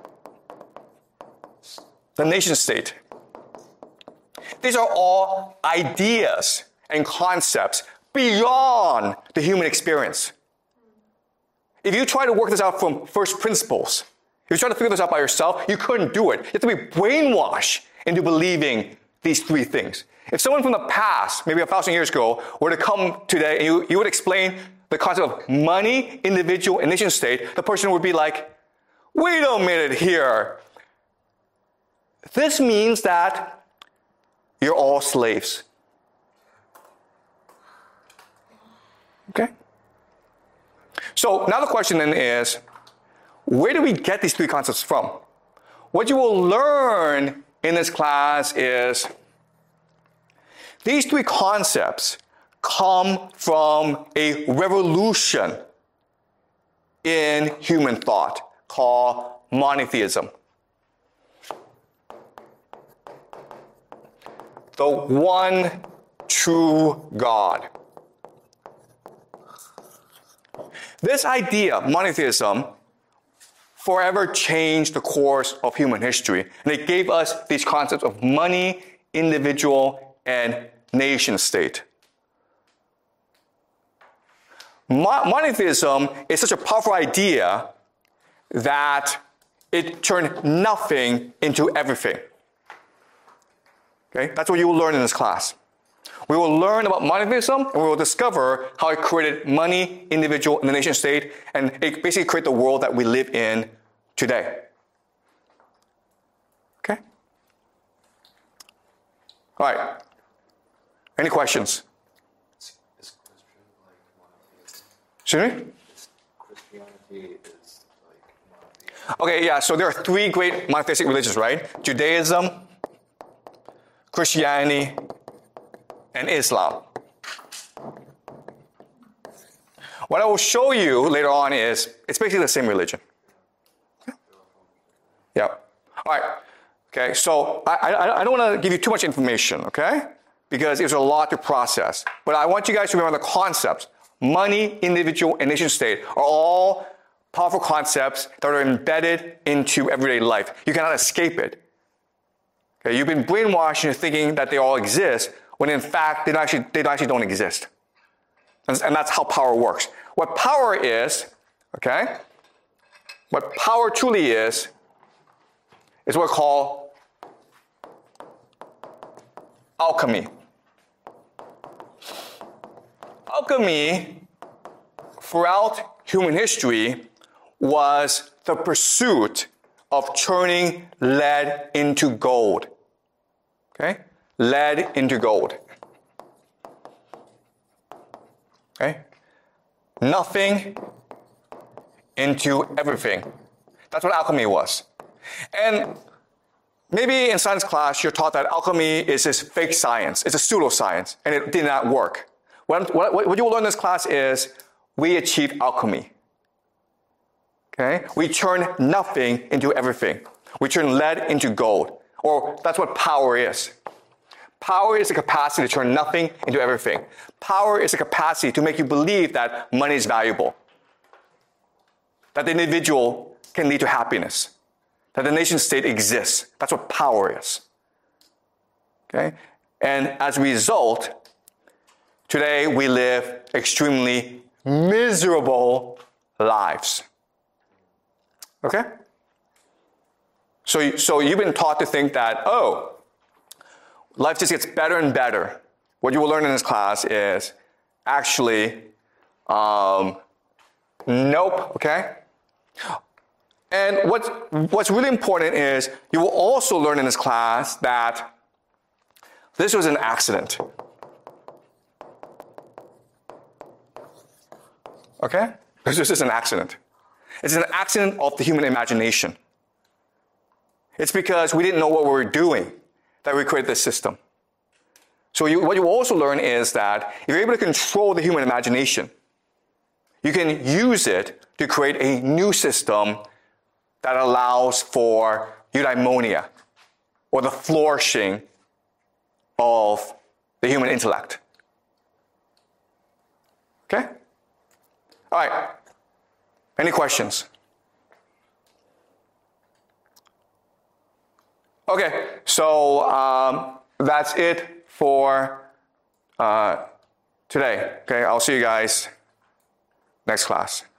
the nation state. These are all ideas and concepts beyond the human experience. If you try to work this out from first principles, if you try to figure this out by yourself, you couldn't do it. You have to be brainwashed into believing these three things. If someone from the past, maybe 1,000 years ago, were to come today and you would explain the concept of money, individual, and nation state, the person would be like, wait a minute here. This means that you're all slaves. Okay? So now the question then is, where do we get these three concepts from? What you will learn in this class is these three concepts come from a revolution in human thought called monotheism. The one true God. This idea, monotheism, forever changed the course of human history. And it gave us these concepts of money, individual, and nation state. Monotheism is such a powerful idea that it turned nothing into everything. Okay? That's what you will learn in this class. We will learn about monotheism, and we will discover how it created money, individual, and the nation state, and it basically created the world that we live in today. Okay? All right. Any questions? is Christian like monotheism? Excuse me? Christianity is like monotheism. Okay, yeah, so there are three great monotheistic religions, right? Judaism, Christianity, and Islam. What I will show you later on is it's basically the same religion. Okay? Yeah. All right. Okay, so I don't want to give you too much information, okay? Because there's a lot to process. But I want you guys to remember the concepts. Money, individual, and nation state are all powerful concepts that are embedded into everyday life. You cannot escape it. Okay, you've been brainwashed into thinking that they all exist, when in fact they actually don't exist. And that's how power works. What power is, okay? What power truly is what we call alchemy. Alchemy, throughout human history, was the pursuit of turning lead into gold. Okay? Lead into gold. Okay? Nothing into everything. That's what alchemy was. And maybe in science class, you're taught that alchemy is this fake science. It's a pseudoscience, and it did not work. What you will learn in this class is we achieved alchemy. Okay? We turn nothing into everything. We turn lead into gold. Or that's what power is. Power is the capacity to turn nothing into everything. Power is the capacity to make you believe that money is valuable. That the individual can lead to happiness. That the nation state exists. That's what power is. Okay? And as a result, today we live extremely miserable lives. Okay? So you've been taught to think that, life just gets better and better. What you will learn in this class is actually, nope, okay? And what's really important is you will also learn in this class that this was an accident. Okay? This was just an accident. It's an accident of the human imagination. It's because we didn't know what we were doing that we created this system. So what you also learn is that if you're able to control the human imagination, you can use it to create a new system that allows for eudaimonia, or the flourishing of the human intellect. Okay? All right. Any questions? Okay, so that's it for today. Okay, I'll see you guys next class.